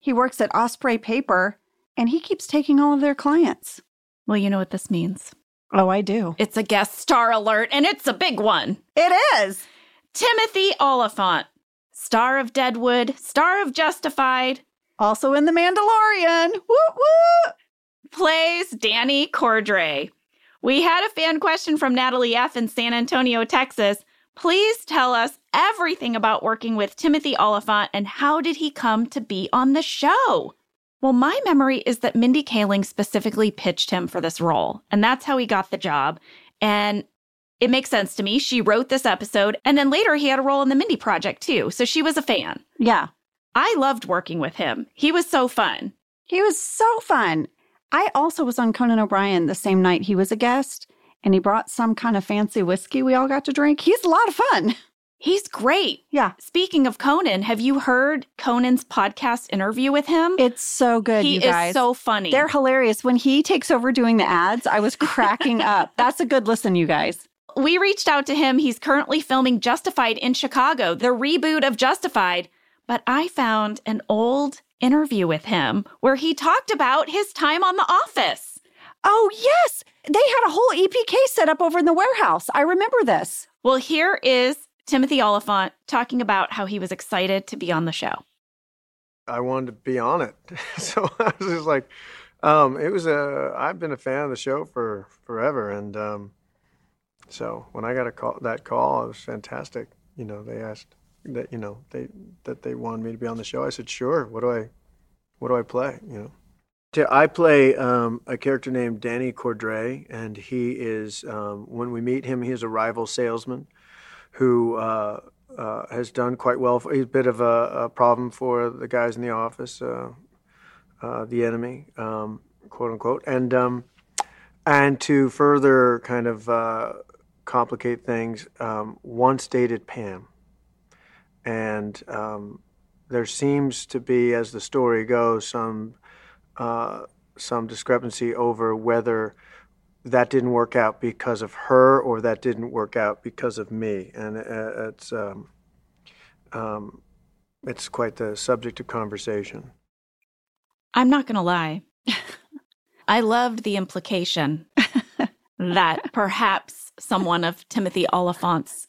Speaker 1: He works at Osprey Paper, and he keeps taking all of their clients.
Speaker 2: Well, you know what this means.
Speaker 1: Oh, I do.
Speaker 2: It's a guest star alert, and it's a big one.
Speaker 1: It is.
Speaker 2: Timothy Olyphant, star of Deadwood, star of Justified.
Speaker 1: Also in The Mandalorian. Woo woo!
Speaker 2: Plays Danny Cordray. We had a fan question from Natalie F. in San Antonio, Texas. Please tell us everything about working with Timothy Olyphant and how did he come to be on the show? Well, my memory is that Mindy Kaling specifically pitched him for this role, and that's how he got the job. And it makes sense to me. She wrote this episode, and then later he had a role in the Mindy Project, too. So she was a fan.
Speaker 1: Yeah.
Speaker 2: I loved working with him. He was so fun.
Speaker 1: He was so fun. I also was on Conan O'Brien the same night he was a guest, and he brought some kind of fancy whiskey we all got to drink. He's a lot of fun.
Speaker 2: He's great.
Speaker 1: Yeah.
Speaker 2: Speaking of Conan, have you heard Conan's podcast interview with him?
Speaker 1: It's so good,
Speaker 2: he
Speaker 1: you guys.
Speaker 2: He is so funny.
Speaker 1: They're hilarious. When he takes over doing the ads, I was cracking up. That's a good listen, you guys.
Speaker 2: We reached out to him. He's currently filming Justified in Chicago, the reboot of Justified. But I found an old interview with him where he talked about his time on The Office.
Speaker 1: Oh, yes. They had a whole E P K set up over in the warehouse. I remember this.
Speaker 2: Well, here is Timothy Olyphant talking about how he was excited to be on the show.
Speaker 7: I wanted to be on it. So I was just like, um, it was a, I've been a fan of the show for forever. And um, so when I got a call, that call, it was fantastic. You know, they asked that, you know, they, that they wanted me to be on the show. I said, sure. What do I, what do I play? You know? I play um, a character named Danny Cordray, and he is, um, when we meet him, he is a rival salesman who uh, uh, has done quite well. For, he's a bit of a, a problem for the guys in the office, uh, uh, the enemy, um, quote unquote. And um, and to further kind of uh, complicate things, um, once dated Pam. And um, there seems to be, as the story goes, some Uh, some discrepancy over whether that didn't work out because of her or that didn't work out because of me, and uh, it's um, um, it's quite the subject of conversation.
Speaker 2: I'm not going to lie. I loved the implication that perhaps someone of Timothy Olyphant's,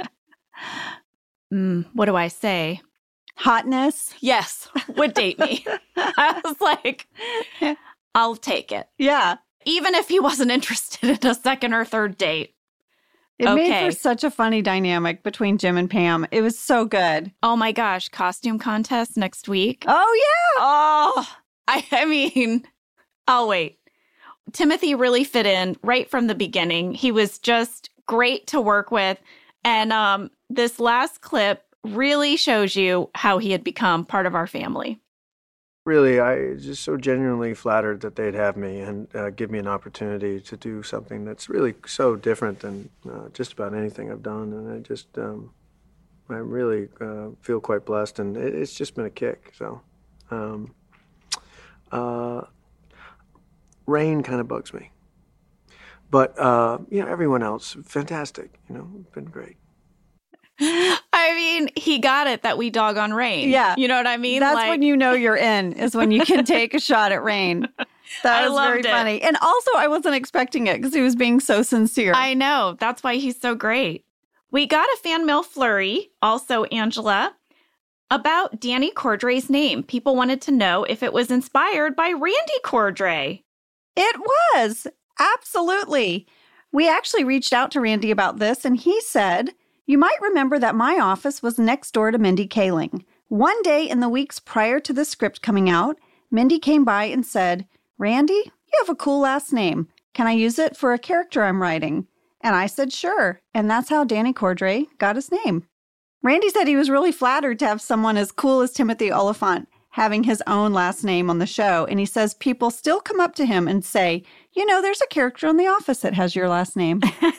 Speaker 2: mm, what do I say?
Speaker 1: Hotness.
Speaker 2: Yes, would date me. I was like, I'll take it.
Speaker 1: Yeah.
Speaker 2: Even if he wasn't interested in a second or third date.
Speaker 1: It
Speaker 2: okay.
Speaker 1: made for such a funny dynamic between Jim and Pam. It was so good.
Speaker 2: Oh my gosh, costume contest next week.
Speaker 1: Oh, yeah.
Speaker 2: Oh, I, I mean, I'll wait. Timothy really fit in right from the beginning. He was just great to work with. And um, this last clip really shows you how he had become part of our family.
Speaker 7: Really, I just so genuinely flattered that they'd have me and uh, give me an opportunity to do something that's really so different than uh, just about anything I've done. And I just, um, I really uh, feel quite blessed, and it, it's just been a kick. So, um, uh, rain kind of bugs me. But, uh, you know, everyone else, fantastic, you know, been great.
Speaker 2: I mean, he got it that we dog on Rain.
Speaker 1: Yeah.
Speaker 2: You know what I mean?
Speaker 1: That's
Speaker 2: like,
Speaker 1: when you know you're in, is when you can take a shot at Rain. That
Speaker 2: I
Speaker 1: was
Speaker 2: loved
Speaker 1: very
Speaker 2: it.
Speaker 1: funny. And also, I wasn't expecting it because he was being so sincere.
Speaker 2: I know. That's why he's so great. We got a fan mail flurry, also Angela, about Danny Cordray's name. People wanted to know if it was inspired by Randy Cordray.
Speaker 1: It was. Absolutely. We actually reached out to Randy about this, and he said, "You might remember that my office was next door to Mindy Kaling. One day in the weeks prior to the script coming out, Mindy came by and said, 'Randy, you have a cool last name. Can I use it for a character I'm writing?' And I said, sure. And that's how Danny Cordray got his name." Randy said he was really flattered to have someone as cool as Timothy Olyphant having his own last name on the show. And he says people still come up to him and say, "You know, there's a character on The Office that has your last name."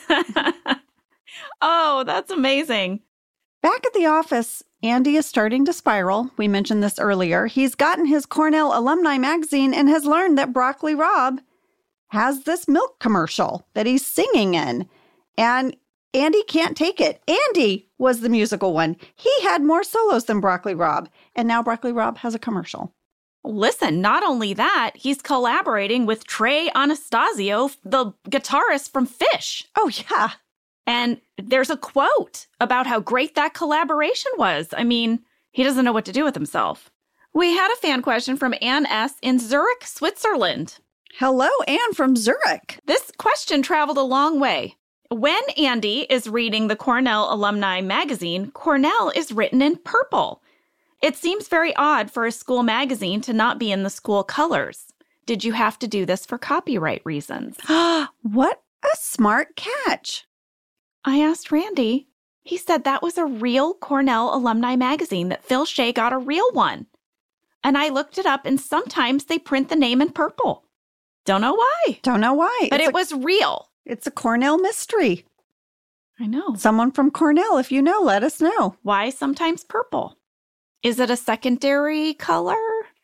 Speaker 2: Oh, that's amazing.
Speaker 1: Back at the office, Andy is starting to spiral. We mentioned this earlier. He's gotten his Cornell alumni magazine and has learned that Broccoli Rob has this milk commercial that he's singing in. And Andy can't take it. Andy was the musical one. He had more solos than Broccoli Rob. And now Broccoli Rob has a commercial.
Speaker 2: Listen, not only that, he's collaborating with Trey Anastasio, the guitarist from Phish.
Speaker 1: Oh, yeah.
Speaker 2: And there's a quote about how great that collaboration was. I mean, he doesn't know what to do with himself. We had a fan question from Ann S. in Zurich, Switzerland.
Speaker 1: Hello, Ann from Zurich.
Speaker 2: This question traveled a long way. When Andy is reading the Cornell Alumni magazine, Cornell is written in purple. It seems very odd for a school magazine to not be in the school colors. Did you have to do this for copyright reasons?
Speaker 1: What a smart catch.
Speaker 2: I asked Randy. He said that was a real Cornell Alumni magazine, that Phil Shea got a real one. And I looked it up, and sometimes they print the name in purple. Don't know why.
Speaker 1: Don't know why.
Speaker 2: But
Speaker 1: it's
Speaker 2: it
Speaker 1: a,
Speaker 2: was real.
Speaker 1: It's a Cornell mystery.
Speaker 2: I know.
Speaker 1: Someone from Cornell, if you know, let us know.
Speaker 2: Why sometimes purple? Is it a secondary color?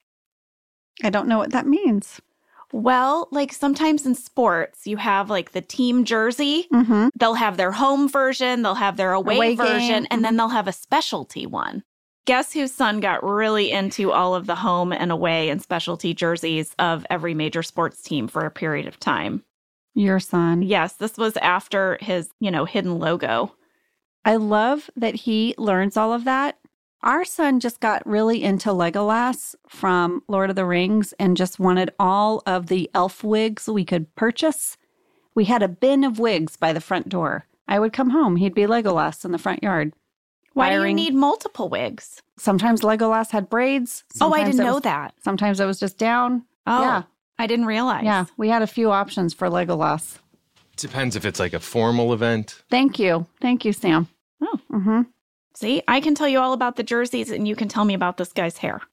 Speaker 1: I don't know what that means.
Speaker 2: Well, like sometimes in sports, you have like the team jersey.
Speaker 1: Mm-hmm.
Speaker 2: They'll have their home version, they'll have their away,
Speaker 1: Away
Speaker 2: version,
Speaker 1: game.
Speaker 2: and then they'll have a specialty one. Guess whose son got really into all of the home and away and specialty jerseys of every major sports team for a period of time?
Speaker 1: Your son.
Speaker 2: Yes, this was after his, you know, hidden logo.
Speaker 1: I love that he learns all of that. Our son just got really into Legolas from Lord of the Rings and just wanted all of the elf wigs we could purchase. We had a bin of wigs by the front door. I would come home. He'd be Legolas in the front yard.
Speaker 2: Why
Speaker 1: Wiring.
Speaker 2: do you need multiple wigs?
Speaker 1: Sometimes Legolas had braids.
Speaker 2: Oh, I
Speaker 1: Sometimes
Speaker 2: didn't
Speaker 1: it
Speaker 2: know
Speaker 1: was-
Speaker 2: that.
Speaker 1: Sometimes it was just down.
Speaker 2: Oh,
Speaker 1: Yeah.
Speaker 2: I didn't realize.
Speaker 1: Yeah, we had a few options for Legolas.
Speaker 4: Depends if it's like a formal event.
Speaker 1: Thank you. Thank you, Sam.
Speaker 2: Oh.
Speaker 1: Mm-hmm.
Speaker 2: See, I can tell you all about the jerseys, and you can tell me about this guy's hair.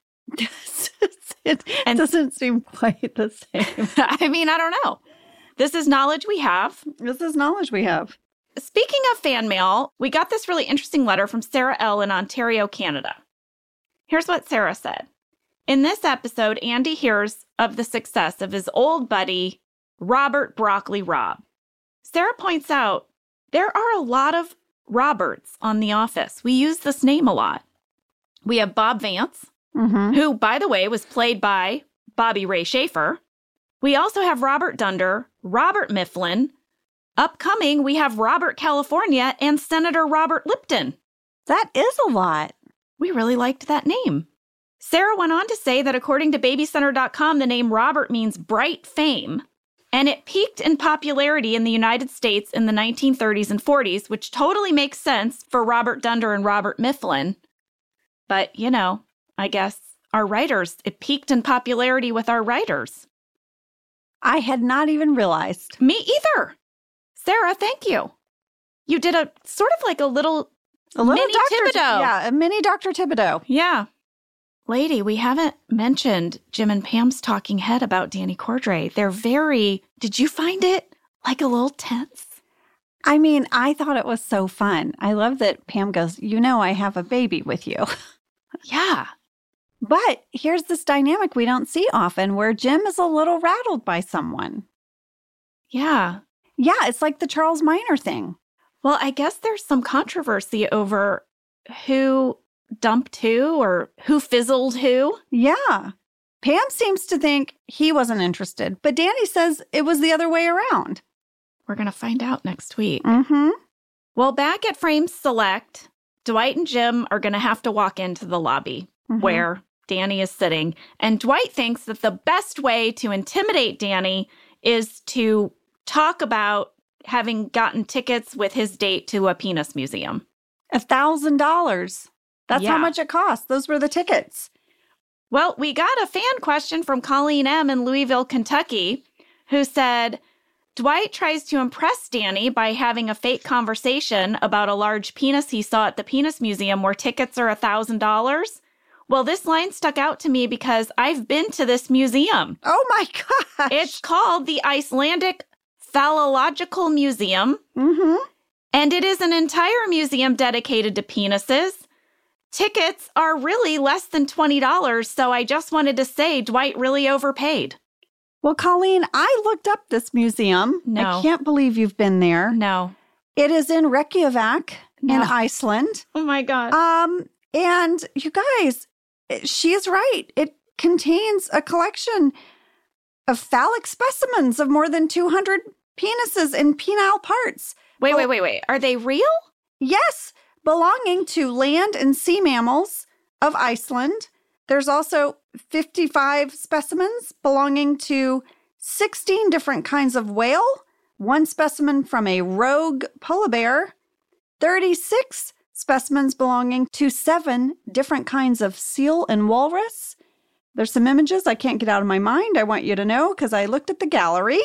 Speaker 1: It
Speaker 2: And-
Speaker 1: doesn't seem quite the same.
Speaker 2: I mean, I don't know. This is knowledge we have.
Speaker 1: This is knowledge we have.
Speaker 2: Speaking of fan mail, we got this really interesting letter from Sarah L. in Ontario, Canada. Here's what Sarah said. In this episode, Andy hears of the success of his old buddy, Robert Broccoli Rob. Sarah points out there are a lot of Roberts on The Office. We use this name a lot. We have Bob Vance,
Speaker 1: Mm-hmm.
Speaker 2: who, by the way, was played by Bobby Ray Schaefer. We also have Robert Dunder, Robert Mifflin. Upcoming, we have Robert California and Senator Robert Lipton.
Speaker 1: That is a lot.
Speaker 2: We really liked that name. Sarah went on to say that according to baby center dot com, the name Robert means bright fame, and it peaked in popularity in the United States in the nineteen thirties and forties, which totally makes sense for Robert Dunder and Robert Mifflin. But, you know, I guess our writers, it peaked in popularity with our writers.
Speaker 1: I had not even realized.
Speaker 2: Me either. Sarah, thank you. You did a sort of like a little,
Speaker 1: A little
Speaker 2: mini
Speaker 1: Doctor
Speaker 2: Thibodeau.
Speaker 1: Yeah, a mini Doctor Thibodeau.
Speaker 2: Yeah. Lady, we haven't mentioned Jim and Pam's talking head about Danny Cordray. They're very, did you find it like a little tense?
Speaker 1: I mean, I thought it was so fun. I love that Pam goes, you know, I have a baby with you.
Speaker 2: Yeah.
Speaker 1: But here's this dynamic we don't see often where Jim is a little rattled by someone.
Speaker 2: Yeah.
Speaker 1: Yeah, it's like the Charles Minor thing.
Speaker 2: Well, I guess there's some controversy over who dumped who or who fizzled who.
Speaker 1: Yeah. Pam seems to think he wasn't interested, but Danny says it was the other way around.
Speaker 2: We're going to find out next week.
Speaker 1: Mm-hmm.
Speaker 2: Well, back at Frames Select, Dwight and Jim are going to have to walk into the lobby
Speaker 1: Mhm.
Speaker 2: where Danny is sitting. And Dwight thinks that the best way to intimidate Danny is to talk about having gotten tickets with his date to a penis museum.
Speaker 1: A thousand dollars. That's
Speaker 2: Yeah.
Speaker 1: how much it costs. Those were the tickets.
Speaker 2: Well, we got a fan question from Colleen M. in Louisville, Kentucky, who said, Dwight tries to impress Danny by having a fake conversation about a large penis he saw at the Penis Museum where tickets are a thousand dollars. Well, this line stuck out to me because I've been to this museum.
Speaker 1: Oh my gosh.
Speaker 2: It's called the Icelandic Phallological Museum,
Speaker 1: Mm-hmm.
Speaker 2: and it is an entire museum dedicated to penises. Tickets are really less than twenty dollars, so I just wanted to say Dwight really overpaid.
Speaker 1: Well, Colleen, I looked up this museum.
Speaker 2: No.
Speaker 1: I can't believe you've been there.
Speaker 2: No.
Speaker 1: It is in Reykjavik
Speaker 2: No.
Speaker 1: in Iceland.
Speaker 2: Oh my God.
Speaker 1: Um, and you guys, she is right. It contains a collection of phallic specimens of more than two hundred penises and penile parts.
Speaker 2: Wait,
Speaker 1: Bel-
Speaker 2: wait, wait, wait. Are they real?
Speaker 1: Yes, belonging to land and sea mammals of Iceland. There's also fifty-five specimens belonging to sixteen different kinds of whale, one specimen from a rogue polar bear, thirty-six specimens belonging to seven different kinds of seal and walrus. There's some images I can't get out of my mind. I want you to know because I looked at the gallery.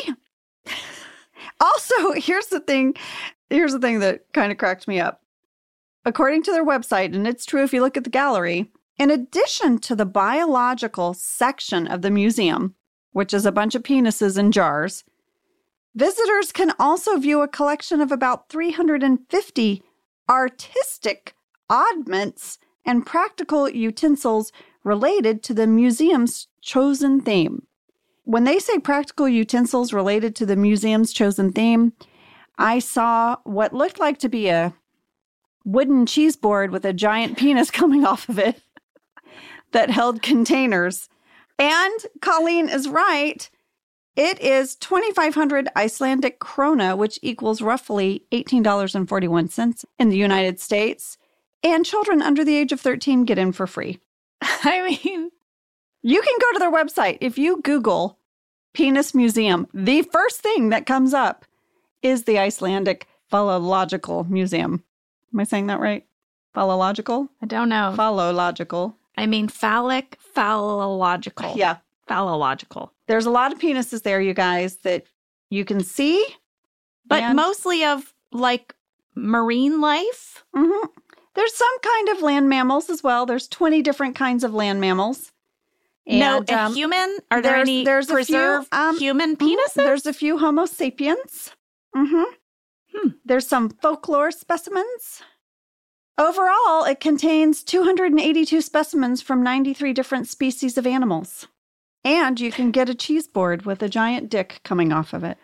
Speaker 1: Also, here's the thing. Here's the thing that kind of cracked me up. According to their website, and it's true if you look at the gallery, in addition to the biological section of the museum, which is a bunch of penises in jars, visitors can also view a collection of about three hundred fifty artistic oddments and practical utensils related to the museum's chosen theme. When they say practical utensils related to the museum's chosen theme, I saw what looked like to be a wooden cheese board with a giant penis coming off of it that held containers. And Colleen is right. It is twenty-five hundred Icelandic krona, which equals roughly eighteen dollars and forty-one cents in the United States. And children under the age of thirteen get in for free.
Speaker 2: I mean,
Speaker 1: you can go to their website. If you Google Penis Museum, the first thing that comes up is the Icelandic Phallological Museum. Am I saying that right? Phallological?
Speaker 2: I don't know.
Speaker 1: Phallological.
Speaker 2: I mean, phallic, phallological.
Speaker 1: Yeah.
Speaker 2: Phallological.
Speaker 1: There's a lot of penises there, you guys, that you can see.
Speaker 2: But
Speaker 1: and...
Speaker 2: mostly of, like, marine life?
Speaker 1: Mm-hmm. There's some kind of land mammals as well. There's twenty different kinds of land mammals. And,
Speaker 2: no, a
Speaker 1: um,
Speaker 2: human? Are there
Speaker 1: there's,
Speaker 2: any
Speaker 1: there's
Speaker 2: preserved
Speaker 1: a few, um,
Speaker 2: human penises?
Speaker 1: There's a few Homo sapiens. Mm-hmm.
Speaker 2: Hmm.
Speaker 1: There's some folklore specimens. Overall, it contains two hundred eighty-two specimens from ninety-three different species of animals. And you can get a cheese board with a giant dick coming off of it.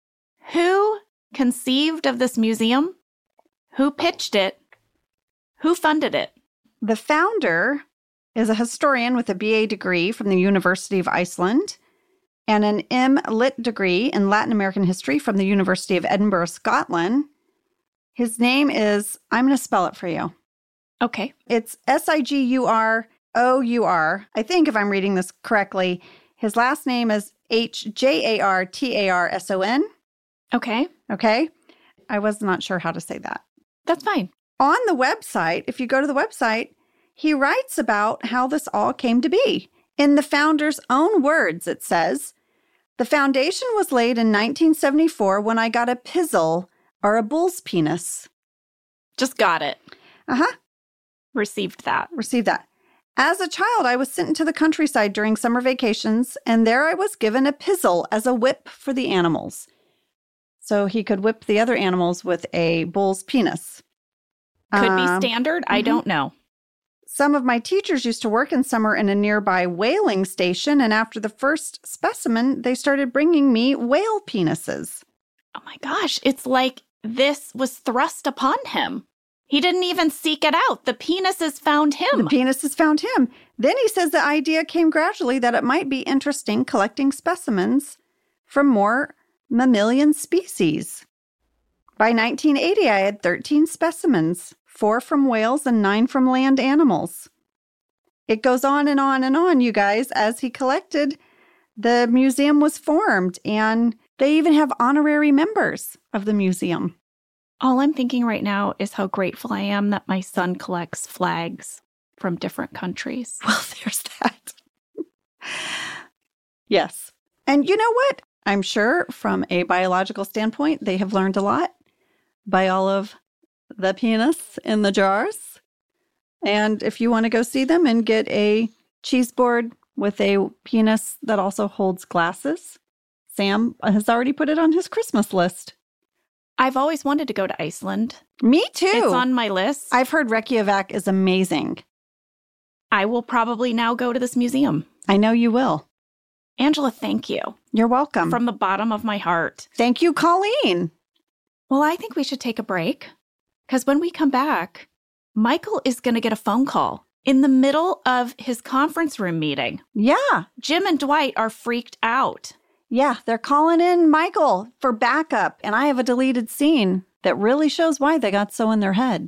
Speaker 2: Who conceived of this museum? Who pitched it? Who funded it?
Speaker 1: The founder is a historian with a B A degree from the University of Iceland and an M Lit degree in Latin American history from the University of Edinburgh, Scotland. His name is, I'm going to spell it for you.
Speaker 2: Okay.
Speaker 1: It's S I G U R O U R. I think if I'm reading this correctly, his last name is H J A R T A R S O N.
Speaker 2: Okay.
Speaker 1: Okay. I was not sure how to say that.
Speaker 2: That's fine.
Speaker 1: On the website, if you go to the website, he writes about how this all came to be. In the founder's own words, it says, the foundation was laid in nineteen seventy-four when I got a pizzle, or a bull's penis.
Speaker 2: Just got it.
Speaker 1: Uh-huh.
Speaker 2: Received that.
Speaker 1: Received that. As a child, I was sent into the countryside during summer vacations, and there I was given a pizzle as a whip for the animals. So he could whip the other animals with a bull's penis.
Speaker 2: Could
Speaker 1: um,
Speaker 2: be standard. I
Speaker 1: mm-hmm.
Speaker 2: don't know.
Speaker 1: Some of my teachers used to work in summer in a nearby whaling station, and after the first specimen, they started bringing me whale penises.
Speaker 2: Oh my gosh, it's like this was thrust upon him. He didn't even seek it out. The penises found him.
Speaker 1: The penises found him. Then he says the idea came gradually that it might be interesting collecting specimens from more mammalian species. By nineteen eighty, I had thirteen specimens, four from whales and nine from land animals. It goes on and on and on, you guys. As he collected, the museum was formed, and they even have honorary members of the museum.
Speaker 2: All I'm thinking right now is how grateful I am that my son collects flags from different countries.
Speaker 1: Well, there's that. Yes. And you know what? I'm sure from a biological standpoint, they have learned a lot by all of the penis in the jars. And if you want to go see them and get a cheese board with a penis that also holds glasses, Sam has already put it on his Christmas list.
Speaker 2: I've always wanted to go to Iceland.
Speaker 1: Me too.
Speaker 2: It's on my list.
Speaker 1: I've heard Reykjavik is amazing.
Speaker 2: I will probably now go to this museum.
Speaker 1: I know you will.
Speaker 2: Angela, thank you.
Speaker 1: You're welcome.
Speaker 2: From the bottom of my heart.
Speaker 1: Thank you, Colleen.
Speaker 2: Well, I think we should take a break because when we come back, Michael is going to get a phone call in the middle of his conference room meeting.
Speaker 1: Yeah.
Speaker 2: Jim and Dwight are freaked out.
Speaker 1: Yeah, they're calling in Michael for backup, and I have a deleted scene that really shows why they got so in their head.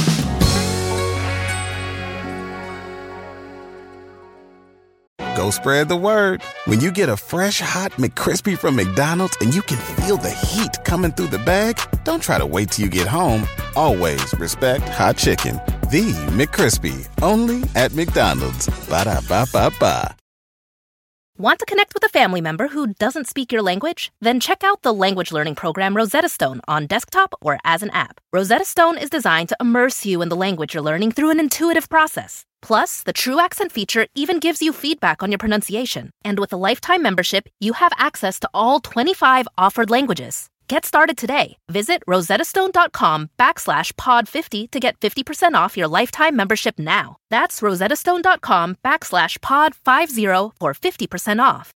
Speaker 8: Go spread the word. When you get a fresh, hot McCrispy from McDonald's and you can feel the heat coming through the bag, don't try to wait till you get home. Always respect hot chicken. The McCrispy, only at McDonald's. Ba-da-ba-ba-ba.
Speaker 9: Want to connect with a family member who doesn't speak your language? Then check out the language learning program Rosetta Stone on desktop or as an app. Rosetta Stone is designed to immerse you in the language you're learning through an intuitive process. Plus, the True Accent feature even gives you feedback on your pronunciation. And with a lifetime membership, you have access to all twenty-five offered languages. Get started today. Visit rosettastone.com backslash pod 50 to get fifty percent off your lifetime membership now. That's rosettastone.com backslash pod 50 for fifty percent off.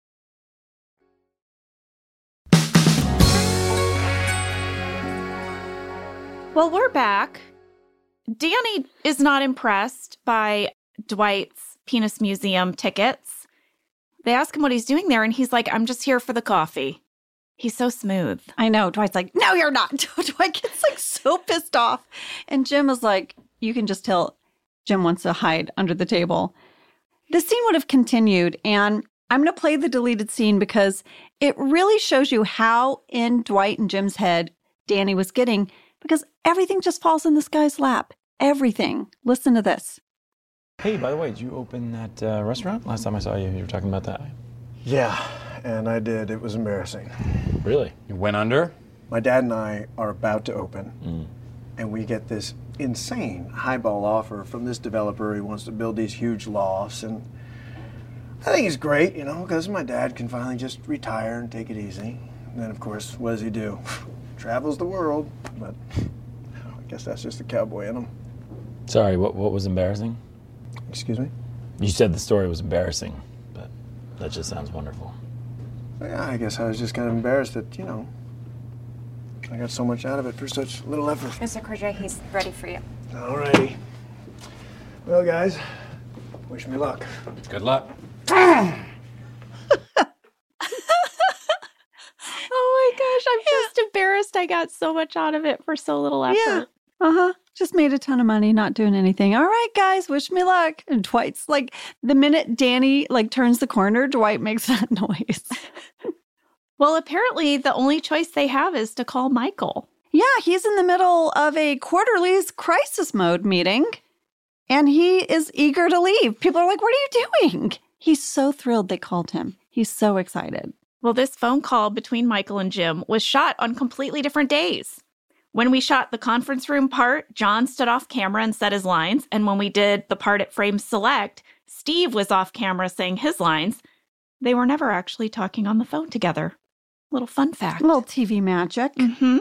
Speaker 2: Well, we're back. Danny is not impressed by Dwight's Penis Museum tickets. They ask him what he's doing there, and he's like, I'm just here for the coffee. He's so smooth.
Speaker 1: I know. Dwight's like, no, you're not. Dwight gets like so pissed off. And Jim is like, you can just tell Jim wants to hide under the table. This scene would have continued, and I'm going to play the deleted scene because it really shows you how in Dwight and Jim's head Danny was getting, because everything just falls in this guy's lap. Everything. Listen to this.
Speaker 10: Hey, by the way, did you open that uh, restaurant? Last time I saw you, you were talking about that.
Speaker 7: Yeah, and I did. It was embarrassing.
Speaker 10: Really? You went under?
Speaker 7: My dad and I are about to open,
Speaker 10: mm.
Speaker 7: and we get this insane highball offer from this developer. He wants to build these huge lofts, and I think it's great, you know, because my dad can finally just retire and take it easy. And then, of course, what does he do? Travels the world, but I guess that's just the cowboy in him.
Speaker 10: Sorry, what what was embarrassing?
Speaker 7: Excuse me?
Speaker 10: You said the story was embarrassing, but that just sounds wonderful.
Speaker 7: Yeah, I guess I was just kind of embarrassed that, you know, I got so much out of it for such little effort.
Speaker 5: Mister Cordray, he's ready for you.
Speaker 7: All righty. Well, guys, wish me luck.
Speaker 10: Good luck.
Speaker 2: Oh my gosh, I'm just embarrassed I got so much out of it for so little effort.
Speaker 1: Yeah. Uh-huh. Just made a ton of money, not doing anything. All right, guys, wish me luck. And Dwight's like, the minute Danny like turns the corner, Dwight makes that noise.
Speaker 2: Well, apparently the only choice they have is to call Michael.
Speaker 1: Yeah, he's in the middle of a quarterly's crisis mode meeting, and he is eager to leave. People are like, what are you doing? He's so thrilled they called him. He's so excited.
Speaker 2: Well, this phone call between Michael and Jim was shot on completely different days. When we shot the conference room part, John stood off camera and said his lines. And when we did the part at Frame Select, Steve was off camera saying his lines. They were never actually talking on the phone together. Little fun fact.
Speaker 1: A little T V magic.
Speaker 2: Mm-hmm.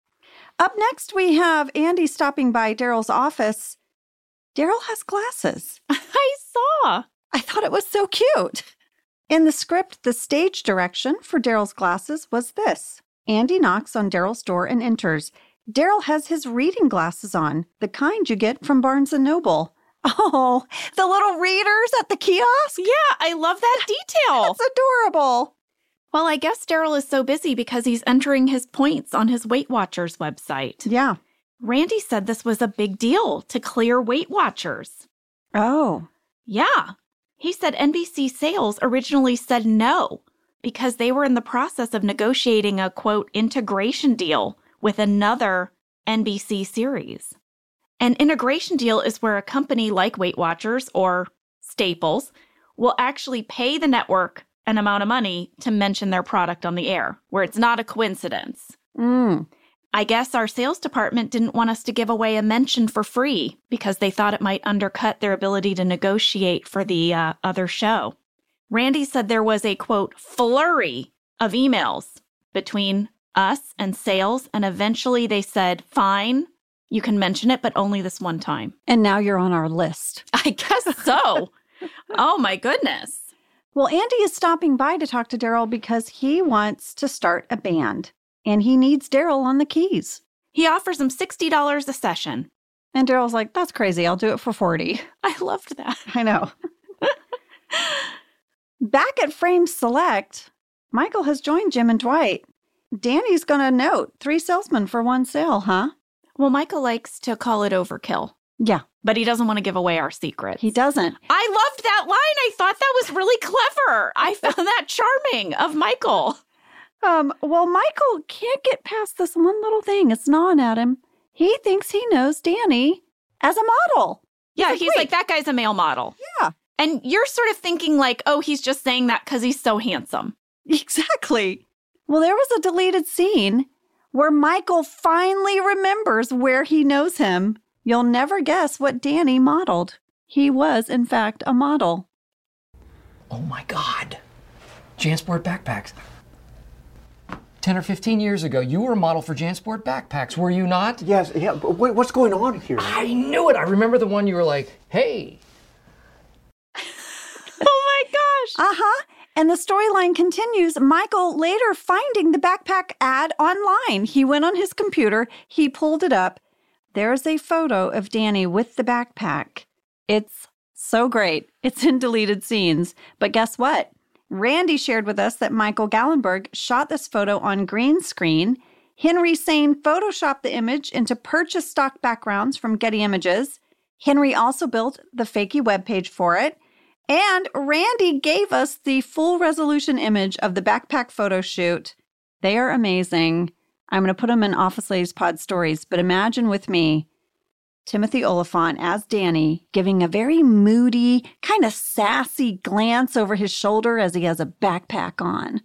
Speaker 1: Up next, we have Andy stopping by Daryl's office. Daryl has glasses.
Speaker 2: I saw.
Speaker 1: I thought it was so cute. In the script, the stage direction for Daryl's glasses was this. Andy knocks on Daryl's door and enters. Daryl has his reading glasses on, the kind you get from Barnes and Noble. Oh, the little readers at the kiosk?
Speaker 2: Yeah, I love that detail.
Speaker 1: It's adorable.
Speaker 2: Well, I guess Daryl is so busy because he's entering his points on his Weight Watchers website.
Speaker 1: Yeah.
Speaker 2: Randy said this was a big deal to clear Weight Watchers.
Speaker 1: Oh.
Speaker 2: Yeah. He said N B C Sales originally said no because they were in the process of negotiating a, quote, integration deal with another N B C series. An integration deal is where a company like Weight Watchers or Staples will actually pay the network an amount of money to mention their product on the air, where it's not a coincidence.
Speaker 1: Mm.
Speaker 2: I guess our sales department didn't want us to give away a mention for free because they thought it might undercut their ability to negotiate for the uh, other show. Randy said there was a, quote, flurry of emails between us and sales, and eventually they said, fine, you can mention it, but only this one time.
Speaker 1: And now you're on our list.
Speaker 2: I guess so. Oh, my goodness.
Speaker 1: Well, Andy is stopping by to talk to Daryl because he wants to start a band, and he needs Daryl on the keys.
Speaker 2: He offers him sixty dollars a session.
Speaker 1: And Daryl's like, that's crazy. I'll do it for forty.
Speaker 2: I loved that.
Speaker 1: I know. Back at Frame Select, Michael has joined Jim and Dwight. Danny's going to note three salesmen for one sale, huh?
Speaker 2: Well, Michael likes to call it overkill.
Speaker 1: Yeah.
Speaker 2: But he doesn't want to give away our secrets.
Speaker 1: He doesn't.
Speaker 2: I loved that line. I thought that was really clever. I found that charming of Michael.
Speaker 1: Um, well, Michael can't get past this one little thing. It's gnawing at him. He thinks he knows Danny as a model.
Speaker 2: Yeah,
Speaker 1: he's,
Speaker 2: he's
Speaker 1: like,
Speaker 2: like, that guy's a male model.
Speaker 1: Yeah.
Speaker 2: And you're sort of thinking like, oh, he's just saying that because he's so handsome.
Speaker 1: Exactly. Well, there was a deleted scene where Michael finally remembers where he knows him. You'll never guess what Danny modeled. He was, in fact, a model.
Speaker 11: Oh, my God. JanSport backpacks. ten or fifteen years ago, you were a model for JanSport backpacks, were you not?
Speaker 7: Yes, yeah, but wait, what's going on here?
Speaker 11: I knew it. I remember the one you were like, hey.
Speaker 2: Oh, my gosh.
Speaker 1: Uh-huh. And the storyline continues. Michael later finding the backpack ad online. He went on his computer. He pulled it up. There's a photo of Danny with the backpack. It's so great. It's in deleted scenes. But guess what? Randy shared with us that Michael Gallenberg shot this photo on green screen. Henry Sane photoshopped the image into purchased stock backgrounds from Getty Images. Henry also built the fakey webpage for it. And Randy gave us the full resolution image of the backpack photo shoot. They are amazing. I'm going to put them in Office Ladies Pod Stories, but imagine with me Timothy Oliphant as Danny giving a very moody, kind of sassy glance over his shoulder as he has a backpack on.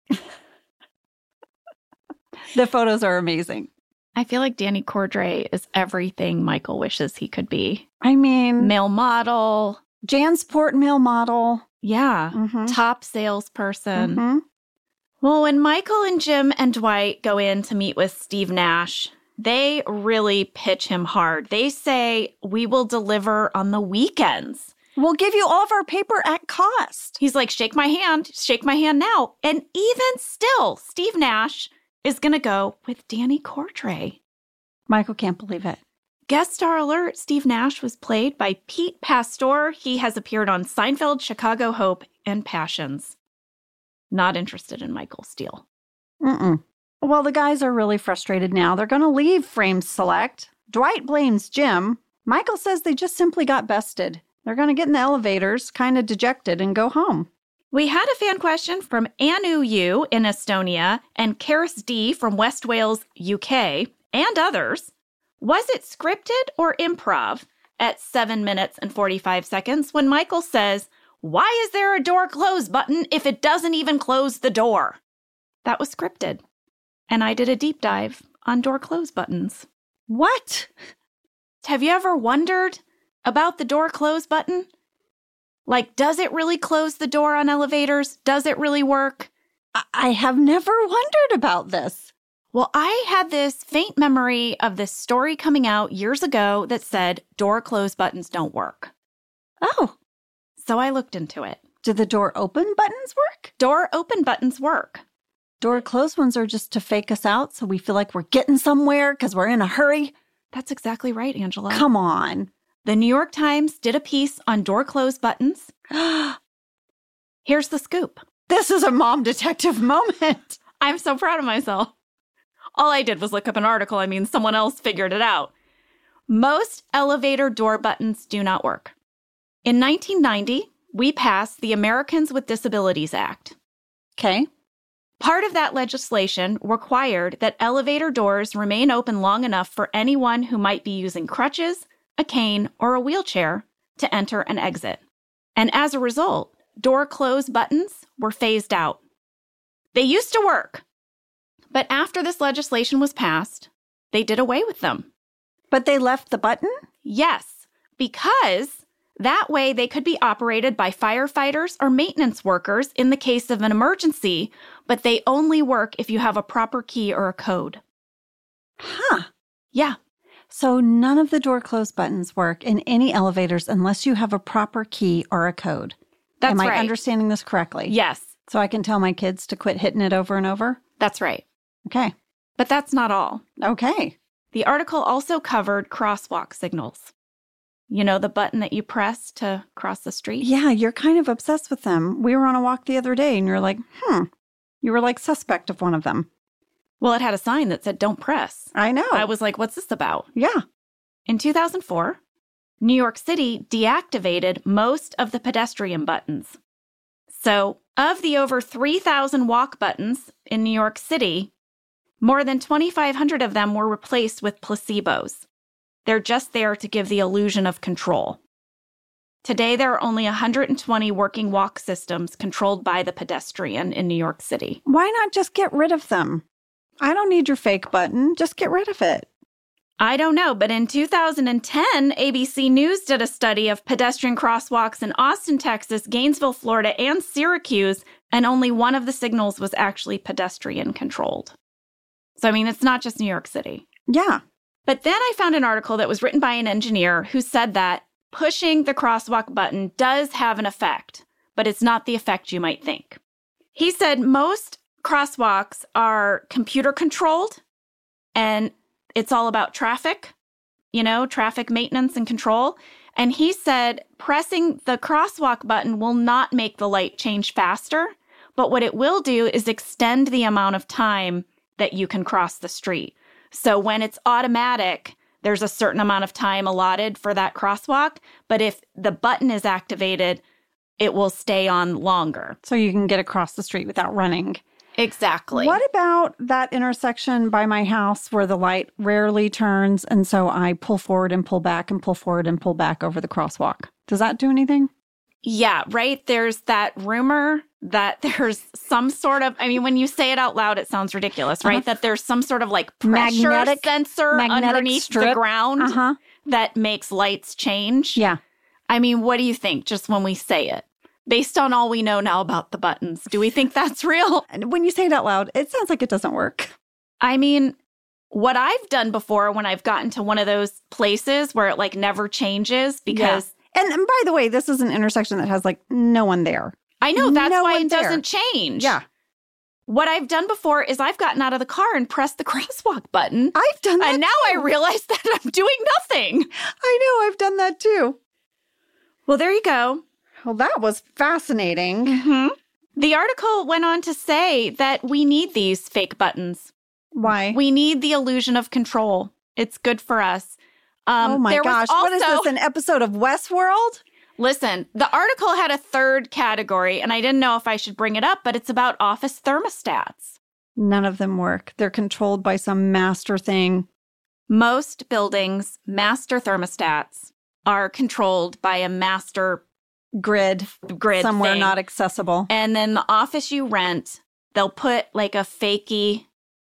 Speaker 1: The photos are amazing.
Speaker 2: I feel like Danny Cordray is everything Michael wishes he could be.
Speaker 1: I mean,
Speaker 2: male model.
Speaker 1: JanSport male model.
Speaker 2: Yeah.
Speaker 1: Mm-hmm.
Speaker 2: Top salesperson.
Speaker 1: Mm-hmm.
Speaker 2: Well, when Michael and Jim and Dwight go in to meet with Steve Nash, they really pitch him hard. They say, we will deliver on the weekends.
Speaker 1: We'll give you all of our paper at cost.
Speaker 2: He's like, shake my hand, shake my hand now. And even still, Steve Nash is going to go with Danny Cordray.
Speaker 1: Michael can't believe it.
Speaker 2: Guest star alert, Steve Nash was played by Pete Pastor. He has appeared on Seinfeld, Chicago Hope, and Passions. Not interested in Michael Steele.
Speaker 1: Mm-mm. Well, the guys are really frustrated now. They're going to leave Frame Select. Dwight blames Jim. Michael says they just simply got bested. They're going to get in the elevators, kind of dejected, and go home.
Speaker 2: We had a fan question from Anu U in Estonia and Karis D from West Wales, U K, and others. Was it scripted or improv at seven minutes and forty-five seconds when Michael says, why is there a door close button if it doesn't even close the door? That was scripted. And I did a deep dive on door close buttons.
Speaker 1: What?
Speaker 2: Have you ever wondered about the door close button? Like, does it really close the door on elevators? Does it really work?
Speaker 1: I, I have never wondered about this.
Speaker 2: Well, I had this faint memory of this story coming out years ago that said door close buttons don't work.
Speaker 1: Oh.
Speaker 2: So I looked into it.
Speaker 1: Do the door open buttons work?
Speaker 2: Door open buttons work.
Speaker 1: Door closed ones are just to fake us out so we feel like we're getting somewhere because we're in a hurry.
Speaker 2: That's exactly right, Angela.
Speaker 1: Come on.
Speaker 2: The New York Times did a piece on door close buttons. Here's the scoop.
Speaker 1: This is a mom detective moment.
Speaker 2: I'm so proud of myself. All I did was look up an article. I mean, someone else figured it out. Most elevator door buttons do not work. In nineteen ninety, we passed the Americans with Disabilities Act.
Speaker 1: Okay.
Speaker 2: Part of that legislation required that elevator doors remain open long enough for anyone who might be using crutches, a cane, or a wheelchair to enter and exit. And as a result, door close buttons were phased out. They used to work. But after this legislation was passed, they did away with them.
Speaker 1: But they left the button?
Speaker 2: Yes, because that way they could be operated by firefighters or maintenance workers in the case of an emergency, but they only work if you have a proper key or a code.
Speaker 1: Huh.
Speaker 2: Yeah.
Speaker 1: So none of the door close buttons work in any elevators unless you have a proper key or a code.
Speaker 2: That's
Speaker 1: Am I
Speaker 2: right.
Speaker 1: understanding this correctly?
Speaker 2: Yes.
Speaker 1: So I can tell my kids to quit hitting it over and over?
Speaker 2: That's right.
Speaker 1: Okay.
Speaker 2: But that's not all.
Speaker 1: Okay.
Speaker 2: The article also covered crosswalk signals. You know, the button that you press to cross the street?
Speaker 1: Yeah, you're kind of obsessed with them. We were on a walk the other day and you're like, hmm, you were like suspect of one of them.
Speaker 2: Well, it had a sign that said, don't press.
Speaker 1: I know.
Speaker 2: I was like, what's this about?
Speaker 1: Yeah.
Speaker 2: In two thousand four, New York City deactivated most of the pedestrian buttons. So, of the over three thousand walk buttons in New York City, more than twenty-five hundred of them were replaced with placebos. They're just there to give the illusion of control. Today, there are only one hundred twenty working walk systems controlled by the pedestrian in New York City.
Speaker 1: Why not just get rid of them? I don't need your fake button. Just get rid of it.
Speaker 2: I don't know, but in two thousand ten, A B C News did a study of pedestrian crosswalks in Austin, Texas, Gainesville, Florida, and Syracuse, and only one of the signals was actually pedestrian controlled. So, I mean, it's not just New York City.
Speaker 1: Yeah.
Speaker 2: But then I found an article that was written by an engineer who said that pushing the crosswalk button does have an effect, but it's not the effect you might think. He said most crosswalks are computer controlled, and it's all about traffic, you know, traffic maintenance and control. And he said pressing the crosswalk button will not make the light change faster, but what it will do is extend the amount of time that you can cross the street. So when it's automatic, there's a certain amount of time allotted for that crosswalk, but if the button is activated, it will stay on longer.
Speaker 1: So you can get across the street without running.
Speaker 2: Exactly.
Speaker 1: What about that intersection by my house where the light rarely turns, and so I pull forward and pull back and pull forward and pull back over the crosswalk? Does that do anything?
Speaker 2: Yeah, right? There's that rumor that there's some sort of, I mean, when you say it out loud, it sounds ridiculous, right? Uh-huh. That there's some sort of like pressure
Speaker 1: magnetic,
Speaker 2: sensor
Speaker 1: magnetic
Speaker 2: underneath
Speaker 1: strip.
Speaker 2: the ground
Speaker 1: uh-huh.
Speaker 2: that makes lights change.
Speaker 1: Yeah.
Speaker 2: I mean, what do you think just when we say it? Based on all we know now about the buttons, do we think that's real?
Speaker 1: And when you say it out loud, it sounds like it doesn't work.
Speaker 2: I mean, what I've done before when I've gotten to one of those places where it like never changes because...
Speaker 1: Yeah. And, and by the way, this is an intersection that has like no one there.
Speaker 2: I know, that's
Speaker 1: no
Speaker 2: why it
Speaker 1: there.
Speaker 2: doesn't change.
Speaker 1: Yeah.
Speaker 2: What I've done before is I've gotten out of the car and pressed the crosswalk button.
Speaker 1: I've done that
Speaker 2: And now
Speaker 1: too.
Speaker 2: I realize that I'm doing nothing.
Speaker 1: I know, I've done that too.
Speaker 2: Well, there you go.
Speaker 1: Well, that was fascinating.
Speaker 2: Mm-hmm. The article went on to say that we need these fake buttons.
Speaker 1: Why?
Speaker 2: We need the illusion of control. It's good for us. Um,
Speaker 1: oh my
Speaker 2: there
Speaker 1: gosh,
Speaker 2: was also,
Speaker 1: what is this, an episode of Westworld?
Speaker 2: Listen, the article had a third category, and I didn't know if I should bring it up, but it's about office thermostats.
Speaker 1: None of them work. They're controlled by some master thing.
Speaker 2: Most buildings' master thermostats are controlled by a master
Speaker 1: grid,
Speaker 2: grid
Speaker 1: somewhere
Speaker 2: thing.
Speaker 1: Not accessible.
Speaker 2: And then the office you rent, they'll put like a fakey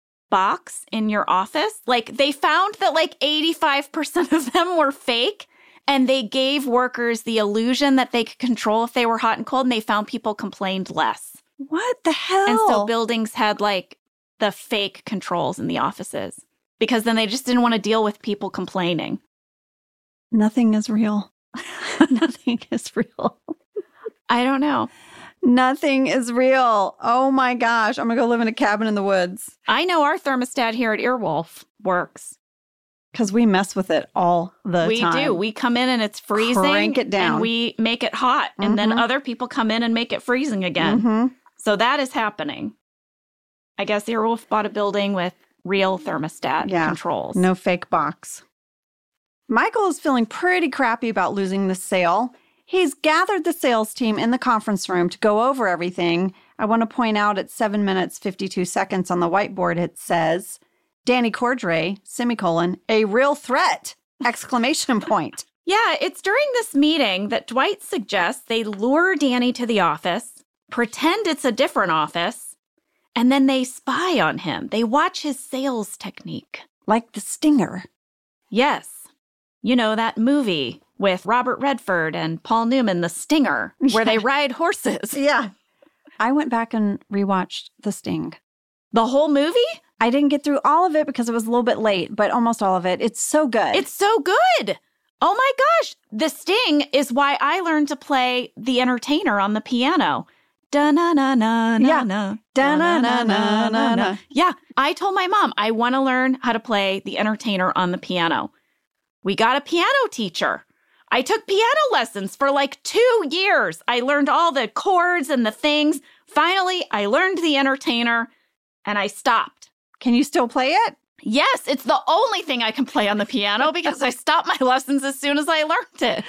Speaker 2: box in your office. Like they found that like eighty-five percent of them were fake, and they gave workers the illusion that they could control if they were hot and cold, and they found people complained less.
Speaker 1: What the hell?
Speaker 2: And so buildings had like the fake controls in the offices because then they just didn't want to deal with people complaining.
Speaker 1: Nothing is real. Nothing is real.
Speaker 2: I don't know.
Speaker 1: Nothing is real. Oh my gosh. I'm going to go live in a cabin in the woods.
Speaker 2: I know our thermostat here at Earwolf works.
Speaker 1: Because we mess with it all the
Speaker 2: we
Speaker 1: time.
Speaker 2: We do. We come in and it's freezing.
Speaker 1: Crank it down.
Speaker 2: And we make it hot. Mm-hmm. And then other people come in and make it freezing again.
Speaker 1: Mm-hmm.
Speaker 2: So that is happening. I guess Earwolf bought a building with real thermostat
Speaker 1: yeah.
Speaker 2: controls.
Speaker 1: No fake box. Michael is feeling pretty crappy about losing the sale. He's gathered the sales team in the conference room to go over everything. I want to point out at seven minutes, fifty-two seconds on the whiteboard, it says, Danny Cordray, semicolon, a real threat, exclamation point.
Speaker 2: Yeah, it's during this meeting that Dwight suggests they lure Danny to the office, pretend it's a different office, and then they spy on him. They watch his sales technique.
Speaker 1: Like The Stinger.
Speaker 2: Yes. You know, that movie with Robert Redford and Paul Newman, The Stinger, where
Speaker 1: yeah.
Speaker 2: they ride horses.
Speaker 1: Yeah. I went back and rewatched The Sting.
Speaker 2: The whole movie?
Speaker 1: I didn't get through all of it because it was a little bit late, but almost all of it. It's so good.
Speaker 2: It's so good. Oh my gosh. The Sting is why I learned to play the entertainer on the piano. Da-na-na-na-na-na.
Speaker 1: Yeah. Da-na-na-na-na-na.
Speaker 2: Yeah. I told my mom, I want to learn how to play The Entertainer on the piano. We got a piano teacher. I took piano lessons for like two years. I learned all the chords and the things. Finally, I learned The Entertainer, and I stopped.
Speaker 1: Can you still play it?
Speaker 2: Yes, it's the only thing I can play on the piano because I stopped my lessons as soon as I learned it.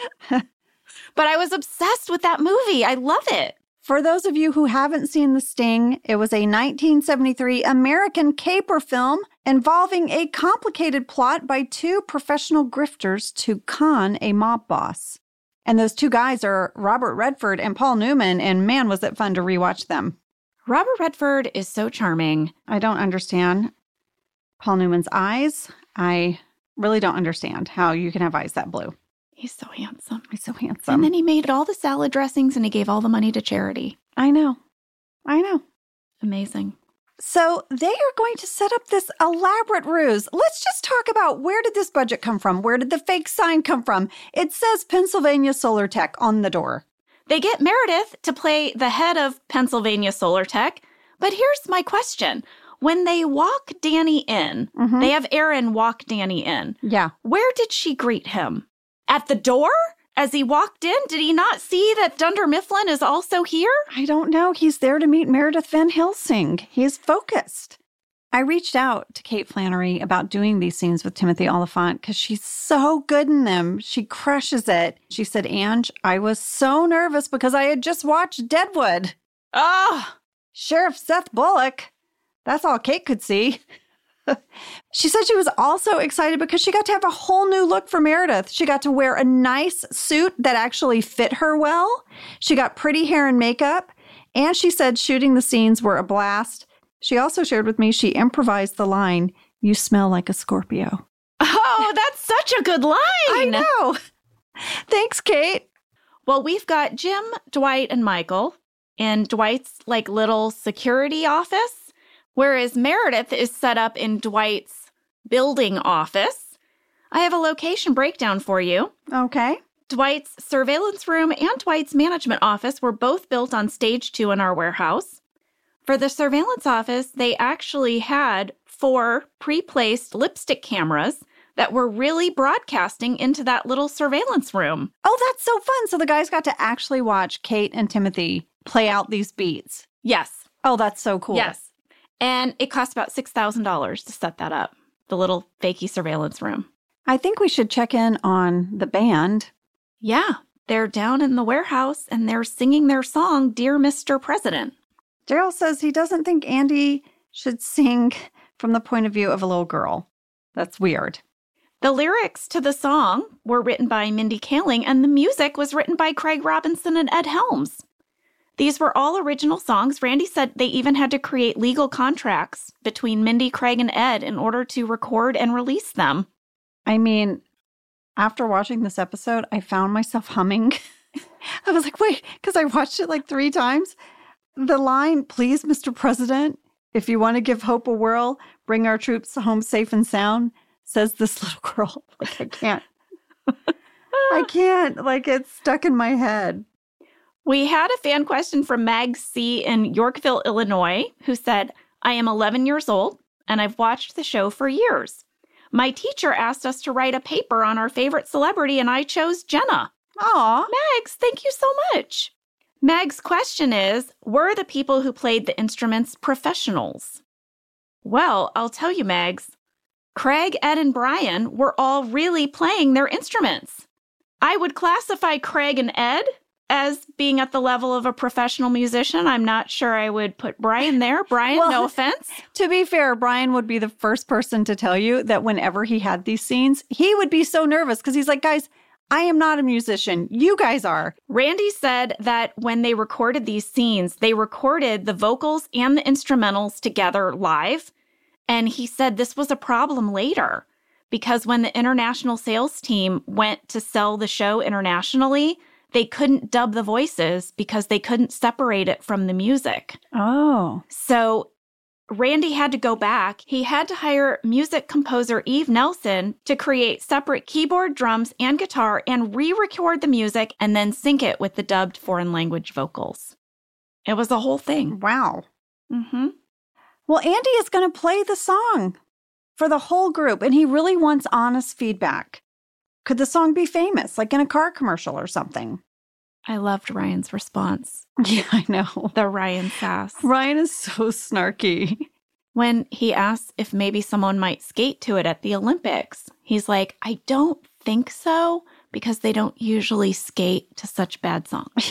Speaker 2: But I was obsessed with that movie. I love it.
Speaker 1: For those of you who haven't seen The Sting, it was a nineteen seventy-three American caper film involving a complicated plot by two professional grifters to con a mob boss. And those two guys are Robert Redford and Paul Newman, and man, was it fun to rewatch them.
Speaker 2: Robert Redford is so charming.
Speaker 1: I don't understand Paul Newman's eyes. I really don't understand how you can have eyes that blue.
Speaker 2: He's so handsome.
Speaker 1: He's so handsome.
Speaker 2: And then he made all the salad dressings and he gave all the money to charity.
Speaker 1: I know. I know.
Speaker 2: Amazing.
Speaker 1: So they are going to set up this elaborate ruse. Let's just talk about, where did this budget come from? Where did the fake sign come from? It says Pennsylvania Solar Tech on the door.
Speaker 2: They get Meredith to play the head of Pennsylvania Solar Tech. But here's my question. When they walk Danny in, mm-hmm. they have Aaron walk Danny in.
Speaker 1: Yeah.
Speaker 2: Where did she greet him? At the door? As he walked in, did he not see that Dunder Mifflin is also here?
Speaker 1: I don't know. He's there to meet Meredith Van Helsing. He's focused. I reached out to Kate Flannery about doing these scenes with Timothy Olyphant because she's so good in them. She crushes it. She said, Ange, I was so nervous because I had just watched Deadwood.
Speaker 2: Oh,
Speaker 1: Sheriff Seth Bullock. That's all Kate could see. She said she was also excited because she got to have a whole new look for Meredith. She got to wear a nice suit that actually fit her well. She got pretty hair and makeup. And she said shooting the scenes were a blast. She also shared with me she improvised the line, "You smell like a Scorpio."
Speaker 2: Oh, that's such a good line.
Speaker 1: I know. Thanks, Kate.
Speaker 2: Well, we've got Jim, Dwight, and Michael in Dwight's like little security office. Whereas Meredith is set up in Dwight's building office. I have a location breakdown for you.
Speaker 1: Okay.
Speaker 2: Dwight's surveillance room and Dwight's management office were both built on stage two in our warehouse. For the surveillance office, they actually had four pre-placed lipstick cameras that were really broadcasting into that little surveillance room.
Speaker 1: Oh, that's so fun. So the guys got to actually watch Kate and Timothy play out these beats.
Speaker 2: Yes.
Speaker 1: Oh, that's so cool.
Speaker 2: Yes. And it cost about six thousand dollars to set that up, the little fakey surveillance room.
Speaker 1: I think we should check in on the band.
Speaker 2: Yeah, they're down in the warehouse and they're singing their song, Dear Mister President.
Speaker 1: Daryl says he doesn't think Andy should sing from the point of view of a little girl. That's weird.
Speaker 2: The lyrics to the song were written by Mindy Kaling and the music was written by Craig Robinson and Ed Helms. These were all original songs. Randy said they even had to create legal contracts between Mindy, Craig, and Ed in order to record and release them.
Speaker 1: I mean, after watching this episode, I found myself humming. I was like, wait, because I watched it like three times. The line, "Please, Mister President, if you want to give hope a whirl, bring our troops home safe and sound," says this little girl. Like, I can't. I can't. Like, it's stuck in my head.
Speaker 2: We had a fan question from Mag C in Yorkville, Illinois, who said, I am eleven years old, and I've watched the show for years. My teacher asked us to write a paper on our favorite celebrity, and I chose Jenna.
Speaker 1: Aw.
Speaker 2: Mags, thank you so much. Mag's question is, were the people who played the instruments professionals? Well, I'll tell you, Mags. Craig, Ed, and Brian were all really playing their instruments. I would classify Craig and Ed as being at the level of a professional musician. I'm not sure I would put Brian there. Brian, well, no offense.
Speaker 1: To be fair, Brian would be the first person to tell you that whenever he had these scenes, he would be so nervous because he's like, guys, I am not a musician. You guys are.
Speaker 2: Randy said that when they recorded these scenes, they recorded the vocals and the instrumentals together live. And he said this was a problem later because when the international sales team went to sell the show internationally, they couldn't dub the voices because they couldn't separate it from the music.
Speaker 1: Oh.
Speaker 2: So Randy had to go back. He had to hire music composer Eve Nelson to create separate keyboard, drums, and guitar and re-record the music and then sync it with the dubbed foreign language vocals. It was a whole thing.
Speaker 1: Wow.
Speaker 2: Mm-hmm.
Speaker 1: Well, Andy is going to play the song for the whole group, and he really wants honest feedback. Could the song be famous, like in a car commercial or something?
Speaker 2: I loved Ryan's response.
Speaker 1: Yeah, I know.
Speaker 2: The Ryan sass.
Speaker 1: Ryan is so snarky.
Speaker 2: When he asks if maybe someone might skate to it at the Olympics, he's like, I don't think so, because they don't usually skate to such bad songs.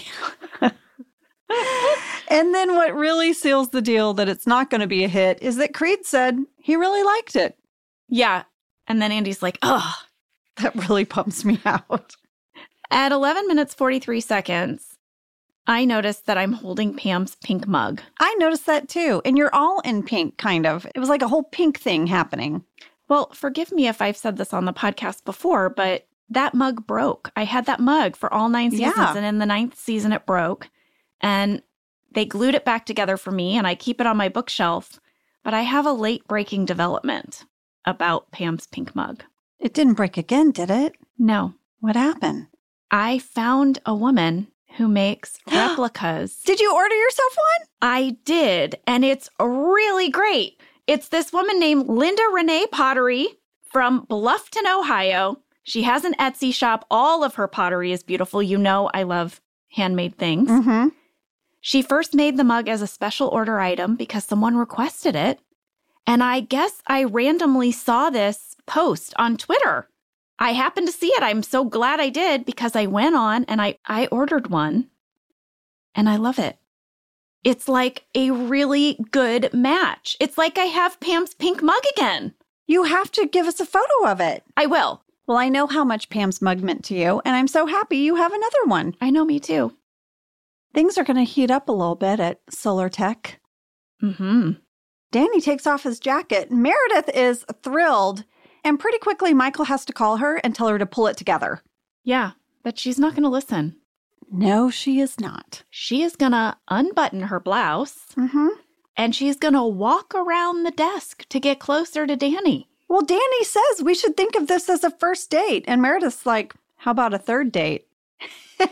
Speaker 1: And then what really seals the deal that it's not going to be a hit is that Creed said he really liked it.
Speaker 2: Yeah. And then Andy's like, ugh.
Speaker 1: That really bums me out.
Speaker 2: At eleven minutes, forty-three seconds, I noticed that I'm holding Pam's pink mug.
Speaker 1: I noticed that too. And you're all in pink, kind of. It was like a whole pink thing happening.
Speaker 2: Well, forgive me if I've said this on the podcast before, but that mug broke. I had that mug for all nine seasons,
Speaker 1: Yeah.
Speaker 2: and in the ninth season it broke. And they glued it back together for me, and I keep it on my bookshelf. But I have a late-breaking development about Pam's pink mug.
Speaker 1: It didn't break again, did it?
Speaker 2: No.
Speaker 1: What happened?
Speaker 2: I found a woman who makes replicas.
Speaker 1: Did you order yourself one?
Speaker 2: I did, and it's really great. It's this woman named Linda Renee Pottery from Bluffton, Ohio. She has an Etsy shop. All of her pottery is beautiful. You know I love handmade things.
Speaker 1: Mm-hmm.
Speaker 2: She first made the mug as a special order item because someone requested it. And I guess I randomly saw this post on Twitter. I happened to see it. I'm so glad I did because I went on and I, I ordered one. And I love it. It's like a really good match. It's like I have Pam's pink mug again.
Speaker 1: You have to give us a photo of it.
Speaker 2: I will.
Speaker 1: Well, I know how much Pam's mug meant to you, and I'm so happy you have another one.
Speaker 2: I know, me too.
Speaker 1: Things are going to heat up a little bit at Solar Tech.
Speaker 2: Mm-hmm.
Speaker 1: Danny takes off his jacket. Meredith is thrilled. And pretty quickly, Michael has to call her and tell her to pull it together.
Speaker 2: Yeah, but she's not going to listen.
Speaker 1: No, she is not.
Speaker 2: She is going to unbutton her blouse.
Speaker 1: Mm-hmm.
Speaker 2: And she's going to walk around the desk to get closer to Danny.
Speaker 1: Well, Danny says we should think of this as a first date. And Meredith's like, how about a third date? And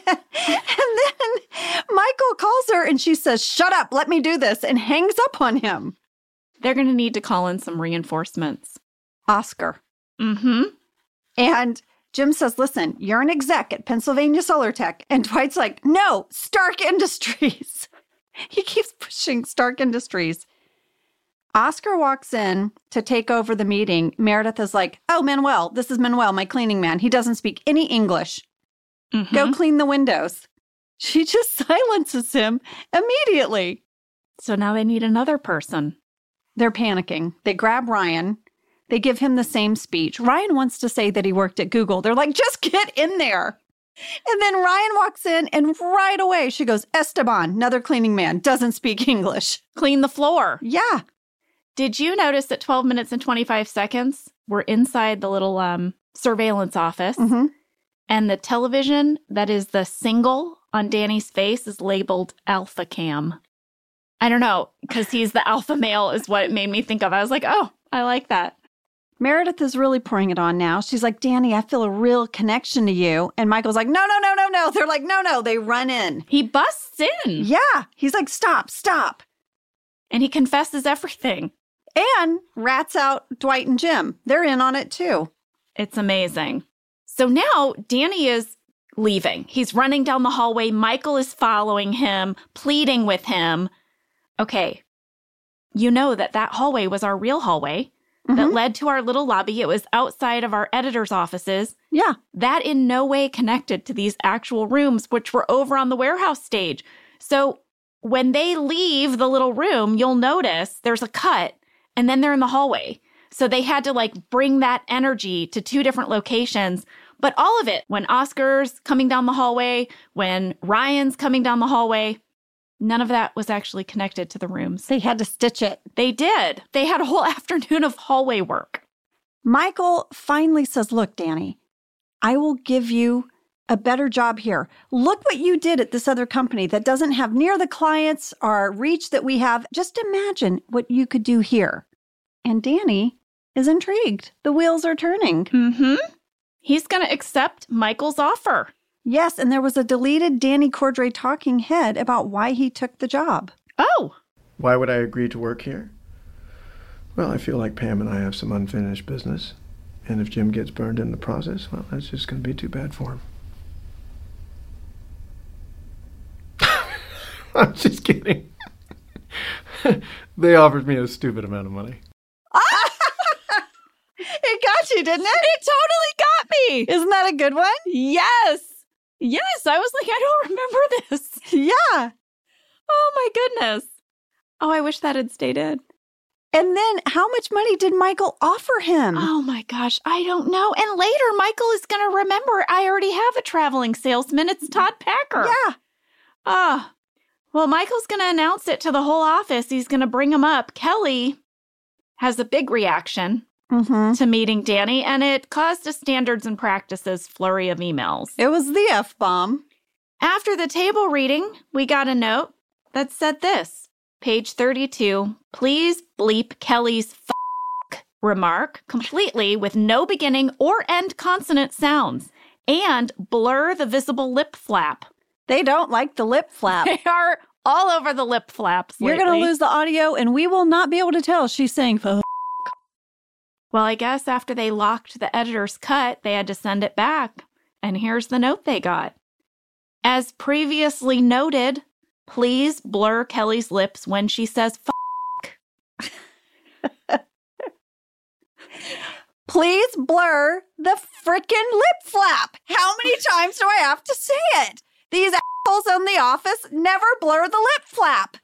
Speaker 1: then Michael calls her and she says, shut up, let me do this, and hangs up on him.
Speaker 2: They're going to need to call in some reinforcements.
Speaker 1: Oscar.
Speaker 2: Mm-hmm.
Speaker 1: And Jim says, listen, you're an exec at Pennsylvania Solar Tech. And Dwight's like, no, Stark Industries. He keeps pushing Stark Industries. Oscar walks in to take over the meeting. Meredith is like, oh, Manuel, this is Manuel, my cleaning man. He doesn't speak any English.
Speaker 2: Mm-hmm.
Speaker 1: Go clean the windows. She just silences him immediately.
Speaker 2: So now they need another person.
Speaker 1: They're panicking. They grab Ryan. They give him the same speech. Ryan wants to say that he worked at Google. They're like, just get in there. And then Ryan walks in and right away she goes, Esteban, another cleaning man, doesn't speak English.
Speaker 2: Clean the floor.
Speaker 1: Yeah.
Speaker 2: Did you notice at twelve minutes and twenty-five seconds, we're inside the little um, surveillance office,
Speaker 1: Mm-hmm.
Speaker 2: and the television that is the single on Danny's face is labeled Alpha Cam. I don't know, because he's the alpha male is what it made me think of. I was like, oh, I like that.
Speaker 1: Meredith is really pouring it on now. She's like, Danny, I feel a real connection to you. And Michael's like, no, no, no, no, no. They're like, no, no. They run in.
Speaker 2: He busts in.
Speaker 1: Yeah. He's like, stop, stop.
Speaker 2: And he confesses everything.
Speaker 1: And rats out Dwight and Jim. They're in on it too.
Speaker 2: It's amazing. So now Danny is leaving. He's running down the hallway. Michael is following him, pleading with him. Okay, you know that that hallway was our real hallway mm-hmm. that led to our little lobby. It was outside of our editor's offices.
Speaker 1: Yeah.
Speaker 2: That in no way connected to these actual rooms, which were over on the warehouse stage. So when they leave the little room, you'll notice there's a cut and then they're in the hallway. So they had to like bring that energy to two different locations. But all of it, when Oscar's coming down the hallway, when Ryan's coming down the hallway, none of that was actually connected to the rooms.
Speaker 1: They had to stitch it.
Speaker 2: They did. They had a whole afternoon of hallway work.
Speaker 1: Michael finally says, look, Danny, I will give you a better job here. Look what you did at this other company that doesn't have near the clients or reach that we have. Just imagine what you could do here. And Danny is intrigued. The wheels are turning.
Speaker 2: Mm-hmm. He's going to accept Michael's offer.
Speaker 1: Yes, and there was a deleted Danny Cordray talking head about why he took the job.
Speaker 2: Oh.
Speaker 7: Why would I agree to work here? Well, I feel like Pam and I have some unfinished business. And if Jim gets burned in the process, well, that's just going to be too bad for him. I'm just kidding. They offered me a stupid amount of money.
Speaker 1: It got you, didn't it?
Speaker 2: It totally got me.
Speaker 1: Isn't that a good one?
Speaker 2: Yes. Yes. I was like, I don't remember this.
Speaker 1: Yeah.
Speaker 2: Oh, my goodness. Oh, I wish that had stayed in.
Speaker 1: And then how much money did Michael offer him?
Speaker 2: Oh, my gosh. I don't know. And later, Michael is going to remember I already have a traveling salesman. It's Todd Packer.
Speaker 1: Yeah.
Speaker 2: Ah. Uh, well, Michael's going to announce it to the whole office. He's going to bring him up. Kelly has a big reaction mm-hmm. to meeting Danny, and it caused a standards and practices flurry of emails.
Speaker 1: It was the F-bomb.
Speaker 2: After the table reading, we got a note that said this. Page thirty-two, please bleep Kelly's f*** remark completely with no beginning or end consonant sounds and blur the visible lip flap.
Speaker 1: They don't like the lip flap.
Speaker 2: They are all over the lip flaps
Speaker 1: You're
Speaker 2: lately.
Speaker 1: going to lose the audio and we will not be able to tell she's saying f***.
Speaker 2: Well, I guess after they locked the editor's cut, they had to send it back. And here's the note they got. As previously noted, please blur Kelly's lips when she says f***.
Speaker 1: Please blur the frickin' lip flap. How many times do I have to say it? These assholes in the office never blur the lip flap.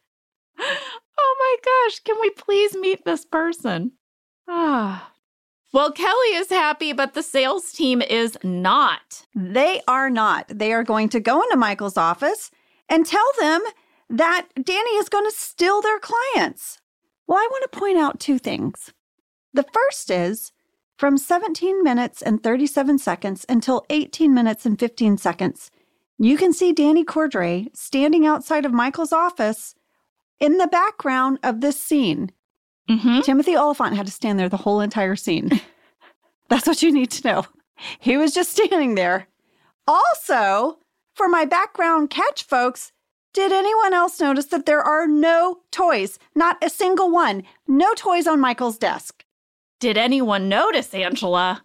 Speaker 2: Oh my gosh, can we please meet this person? Ah. Well, Kelly is happy, but the sales team is not.
Speaker 1: They are not. They are going to go into Michael's office and tell them that Danny is going to steal their clients. Well, I want to point out two things. The first is from seventeen minutes and thirty-seven seconds until eighteen minutes and fifteen seconds, you can see Danny Cordray standing outside of Michael's office in the background of this scene.
Speaker 2: Mm-hmm.
Speaker 1: Timothy Olyphant had to stand there the whole entire scene. That's what you need to know. He was just standing there. Also, for my background catch folks, did anyone else notice that there are no toys? Not a single one. No toys on Michael's desk.
Speaker 2: Did anyone notice, Angela?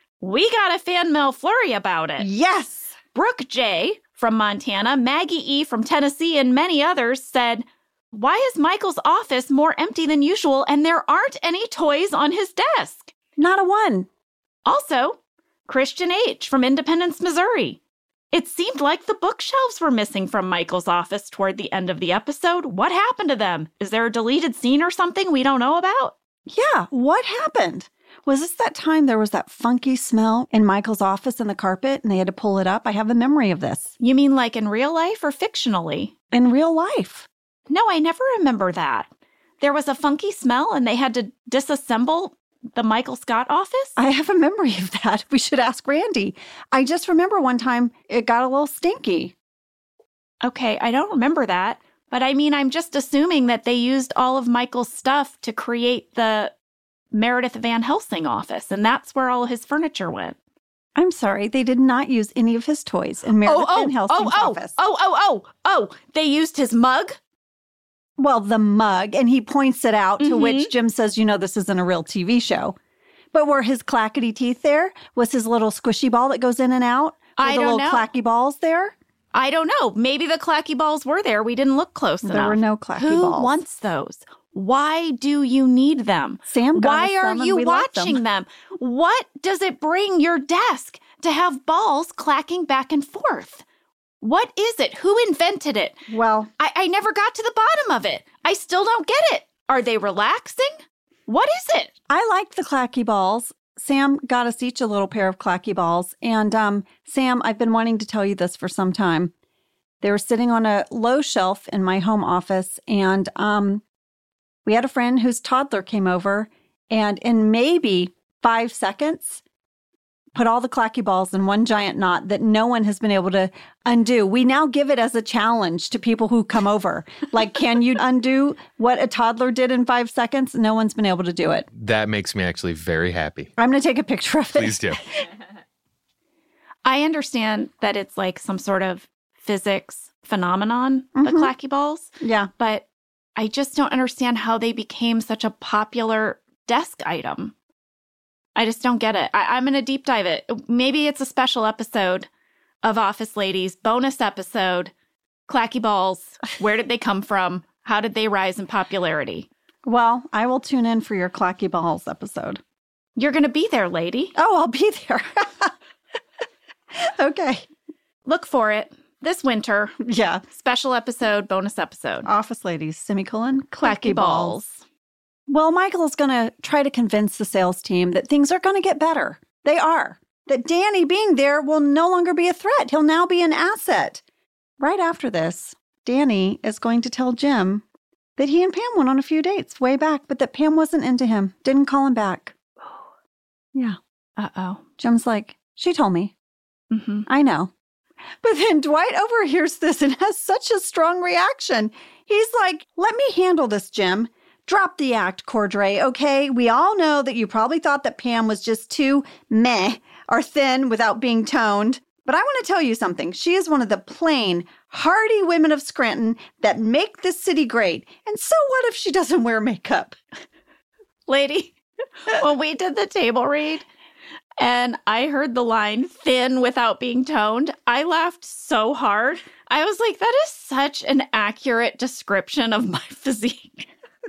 Speaker 2: We got a fan mail flurry about it.
Speaker 1: Yes.
Speaker 2: Brooke J. from Montana, Maggie E. from Tennessee, and many others said, why is Michael's office more empty than usual and there aren't any toys on his desk?
Speaker 1: Not a one.
Speaker 2: Also, Christian H. from Independence, Missouri. It seemed like the bookshelves were missing from Michael's office toward the end of the episode. What happened to them? Is there a deleted scene or something we don't know about?
Speaker 1: Yeah, what happened? Was this that time there was that funky smell in Michael's office in the carpet and they had to pull it up? I have a memory of this.
Speaker 2: You mean like in real life or fictionally?
Speaker 1: In real life.
Speaker 2: No, I never remember that. There was a funky smell and they had to disassemble the Michael Scott office?
Speaker 1: I have a memory of that. We should ask Randy. I just remember one time it got a little stinky.
Speaker 2: Okay, I don't remember that. But I mean, I'm just assuming that they used all of Michael's stuff to create the Meredith Van Helsing office, and that's where all his furniture went.
Speaker 1: I'm sorry, they did not use any of his toys in Meredith
Speaker 2: oh, oh,
Speaker 1: Van Helsing's
Speaker 2: oh, oh,
Speaker 1: office.
Speaker 2: Oh, oh, oh, oh, they used his mug?
Speaker 1: Well, the mug, and he points it out, to
Speaker 2: mm-hmm.
Speaker 1: which Jim says, you know, this isn't a real T V show. But were his clackety teeth there? Was his little squishy ball that goes in and out? Were
Speaker 2: I
Speaker 1: the
Speaker 2: don't
Speaker 1: little
Speaker 2: know.
Speaker 1: clacky balls there?
Speaker 2: I don't know. Maybe the clacky balls were there. We didn't look close
Speaker 1: there
Speaker 2: enough.
Speaker 1: There were no clacky
Speaker 2: Who
Speaker 1: balls.
Speaker 2: Who wants those? Why do you need them?
Speaker 1: Sam got
Speaker 2: Why
Speaker 1: us
Speaker 2: are
Speaker 1: them
Speaker 2: you
Speaker 1: and we
Speaker 2: watching
Speaker 1: them?
Speaker 2: them? What does it bring your desk to have balls clacking back and forth? What is it? Who invented it?
Speaker 1: Well,
Speaker 2: I, I never got to the bottom of it. I still don't get it. Are they relaxing? What is it?
Speaker 1: I like the clacky balls. Sam got us each a little pair of clacky balls. And um, Sam, I've been wanting to tell you this for some time. They were sitting on a low shelf in my home office. And um, we had a friend whose toddler came over. And in maybe five seconds, put all the clacky balls in one giant knot that no one has been able to undo. We now give it as a challenge to people who come over. Like, can you undo what a toddler did in five seconds? No one's been able to do it.
Speaker 12: That makes me actually very happy.
Speaker 1: I'm going to take a picture of it.
Speaker 12: Please do.
Speaker 2: I understand that it's like some sort of physics phenomenon,
Speaker 1: Mhm.
Speaker 2: the clacky balls.
Speaker 1: Yeah.
Speaker 2: But I just don't understand how they became such a popular desk item. I just don't get it. I, I'm going to deep dive it. Maybe it's a special episode of Office Ladies, bonus episode, clacky balls. Where did they come from? How did they rise in popularity?
Speaker 1: Well, I will tune in for your clacky balls episode.
Speaker 2: You're going to be there, lady.
Speaker 1: Oh, I'll be there. Okay.
Speaker 2: Look for it this winter.
Speaker 1: Yeah.
Speaker 2: Special episode, bonus episode.
Speaker 1: Office Ladies, semicolon,
Speaker 2: Clacky balls.
Speaker 1: Well, Michael's going to try to convince the sales team that things are going to get better. They are. That Danny being there will no longer be a threat. He'll now be an asset. Right after this, Danny is going to tell Jim that he and Pam went on a few dates way back, but that Pam wasn't into him, didn't call him back. Yeah.
Speaker 2: Uh-oh.
Speaker 1: Jim's like, she told me.
Speaker 2: Mm-hmm.
Speaker 1: I know. But then Dwight overhears this and has such a strong reaction. He's like, let me handle this, Jim. Drop the act, Cordray, okay? We all know that you probably thought that Pam was just too meh or thin without being toned. But I want to tell you something. She is one of the plain, hardy women of Scranton that make this city great. And so what if she doesn't wear makeup?
Speaker 2: Lady, when we did the table read and I heard the line thin without being toned, I laughed so hard. I was like, that is such an accurate description of my physique.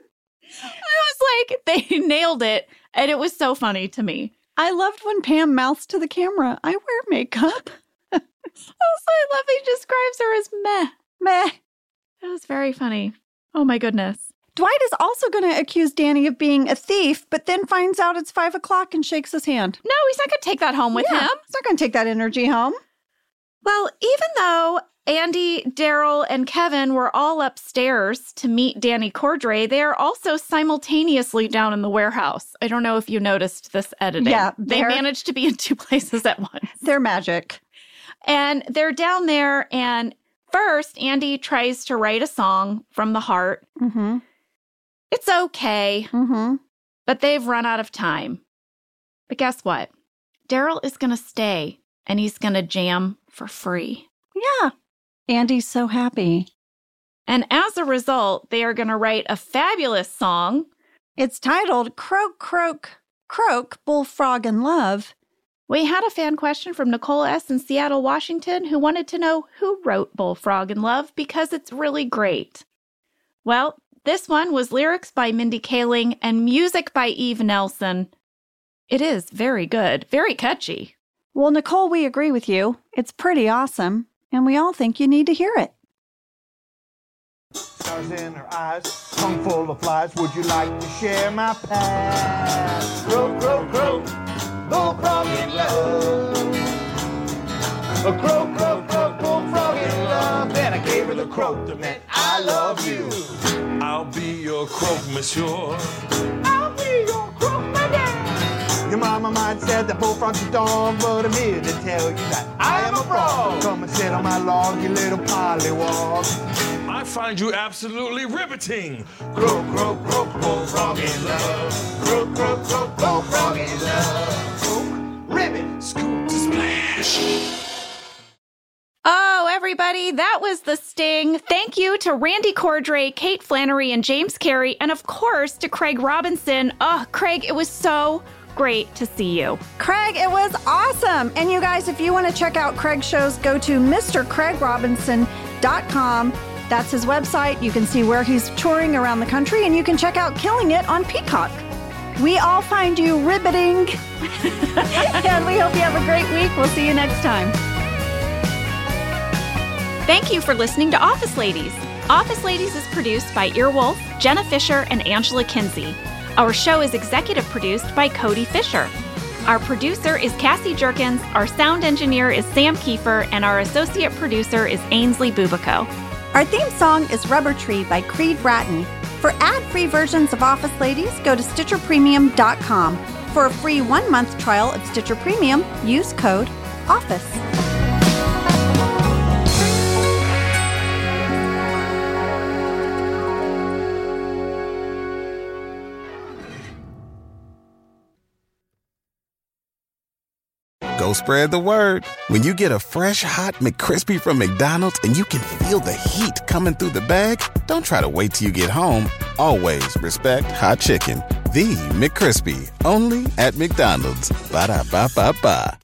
Speaker 2: I was like, they nailed it. And it was so funny to me.
Speaker 1: I loved when Pam mouths to the camera, I wear makeup.
Speaker 2: Also, I love he describes her as meh.
Speaker 1: Meh.
Speaker 2: That was very funny. Oh my goodness.
Speaker 1: Dwight is also going to accuse Danny of being a thief, but then finds out it's five o'clock and shakes his hand.
Speaker 2: No, he's not going to take that home with
Speaker 1: yeah,
Speaker 2: him.
Speaker 1: He's not going to take that energy home.
Speaker 2: Well, even though Andy, Daryl, and Kevin were all upstairs to meet Danny Cordray, they are also simultaneously down in the warehouse. I don't know if you noticed this editing.
Speaker 1: Yeah,
Speaker 2: they managed to be in two places at once.
Speaker 1: They're magic.
Speaker 2: And they're down there, and first, Andy tries to write a song from the heart.
Speaker 1: Mm-hmm.
Speaker 2: It's okay,
Speaker 1: mm-hmm.
Speaker 2: but they've run out of time. But guess what? Daryl is going to stay, and he's going to jam for free.
Speaker 1: Yeah. Andy's so happy.
Speaker 2: And as a result, they are going to write a fabulous song.
Speaker 1: It's titled Croak, Croak, Croak, Bullfrog in Love.
Speaker 2: We had a fan question from Nicole S. in Seattle, Washington, who wanted to know who wrote Bullfrog in Love because it's really great. Well, this one was lyrics by Mindy Kaling and music by Eve Nelson. It is very good, very catchy.
Speaker 1: Well, Nicole, we agree with you. It's pretty awesome, and we all think you need to hear it.
Speaker 12: Stars in her eyes, tongue full of flies. Would you like to share my past? Croak, croak, croak, bullfrog in love. A croak, croak, croak, bullfrog in love. Then I gave her the croak that meant I love you.
Speaker 13: I'll be your croak, monsieur.
Speaker 12: I'll be your croak, madame. Your mama might have said that bullfrog's a dog, but I'm here to tell you that I am a frog. Come and sit on my log, you little pollywog.
Speaker 13: I find you absolutely riveting.
Speaker 12: Croak, croak, croak, bullfrog in love. Croak, croak, croak, bullfrog in love. Croak, ribbon, scoop, splash.
Speaker 2: Oh, everybody, that was The Sting. Thank you to Randy Cordray, Kate Flannery, and James Carey, and of course to Craig Robinson. Oh, Craig, it was so great to see you.
Speaker 1: Craig, it was awesome. And you guys, if you want to check out Craig's shows, go to Mr Craig Robinson dot com. That's his website. You can see where he's touring around the country, and you can check out Killing It on Peacock. We all find you riveting. And we hope you have a great week. We'll see you next time.
Speaker 2: Thank you for listening to Office Ladies. Office Ladies is produced by Earwolf, Jenna Fisher, and Angela Kinsey. Our show is executive produced by Cody Fisher. Our producer is Cassie Jerkins, our sound engineer is Sam Kiefer, and our associate producer is Ainsley Bubico.
Speaker 1: Our theme song is Rubber Tree by Creed Bratton. For ad-free versions of Office Ladies, go to Stitcher Premium dot com. For a free one-month trial of Stitcher Premium, use code OFFICE.
Speaker 8: Go spread the word. When you get a fresh hot McCrispy from McDonald's and you can feel the heat coming through the bag, don't try to wait till you get home. Always respect hot chicken. The McCrispy, only at McDonald's. Ba-da-ba-ba-ba.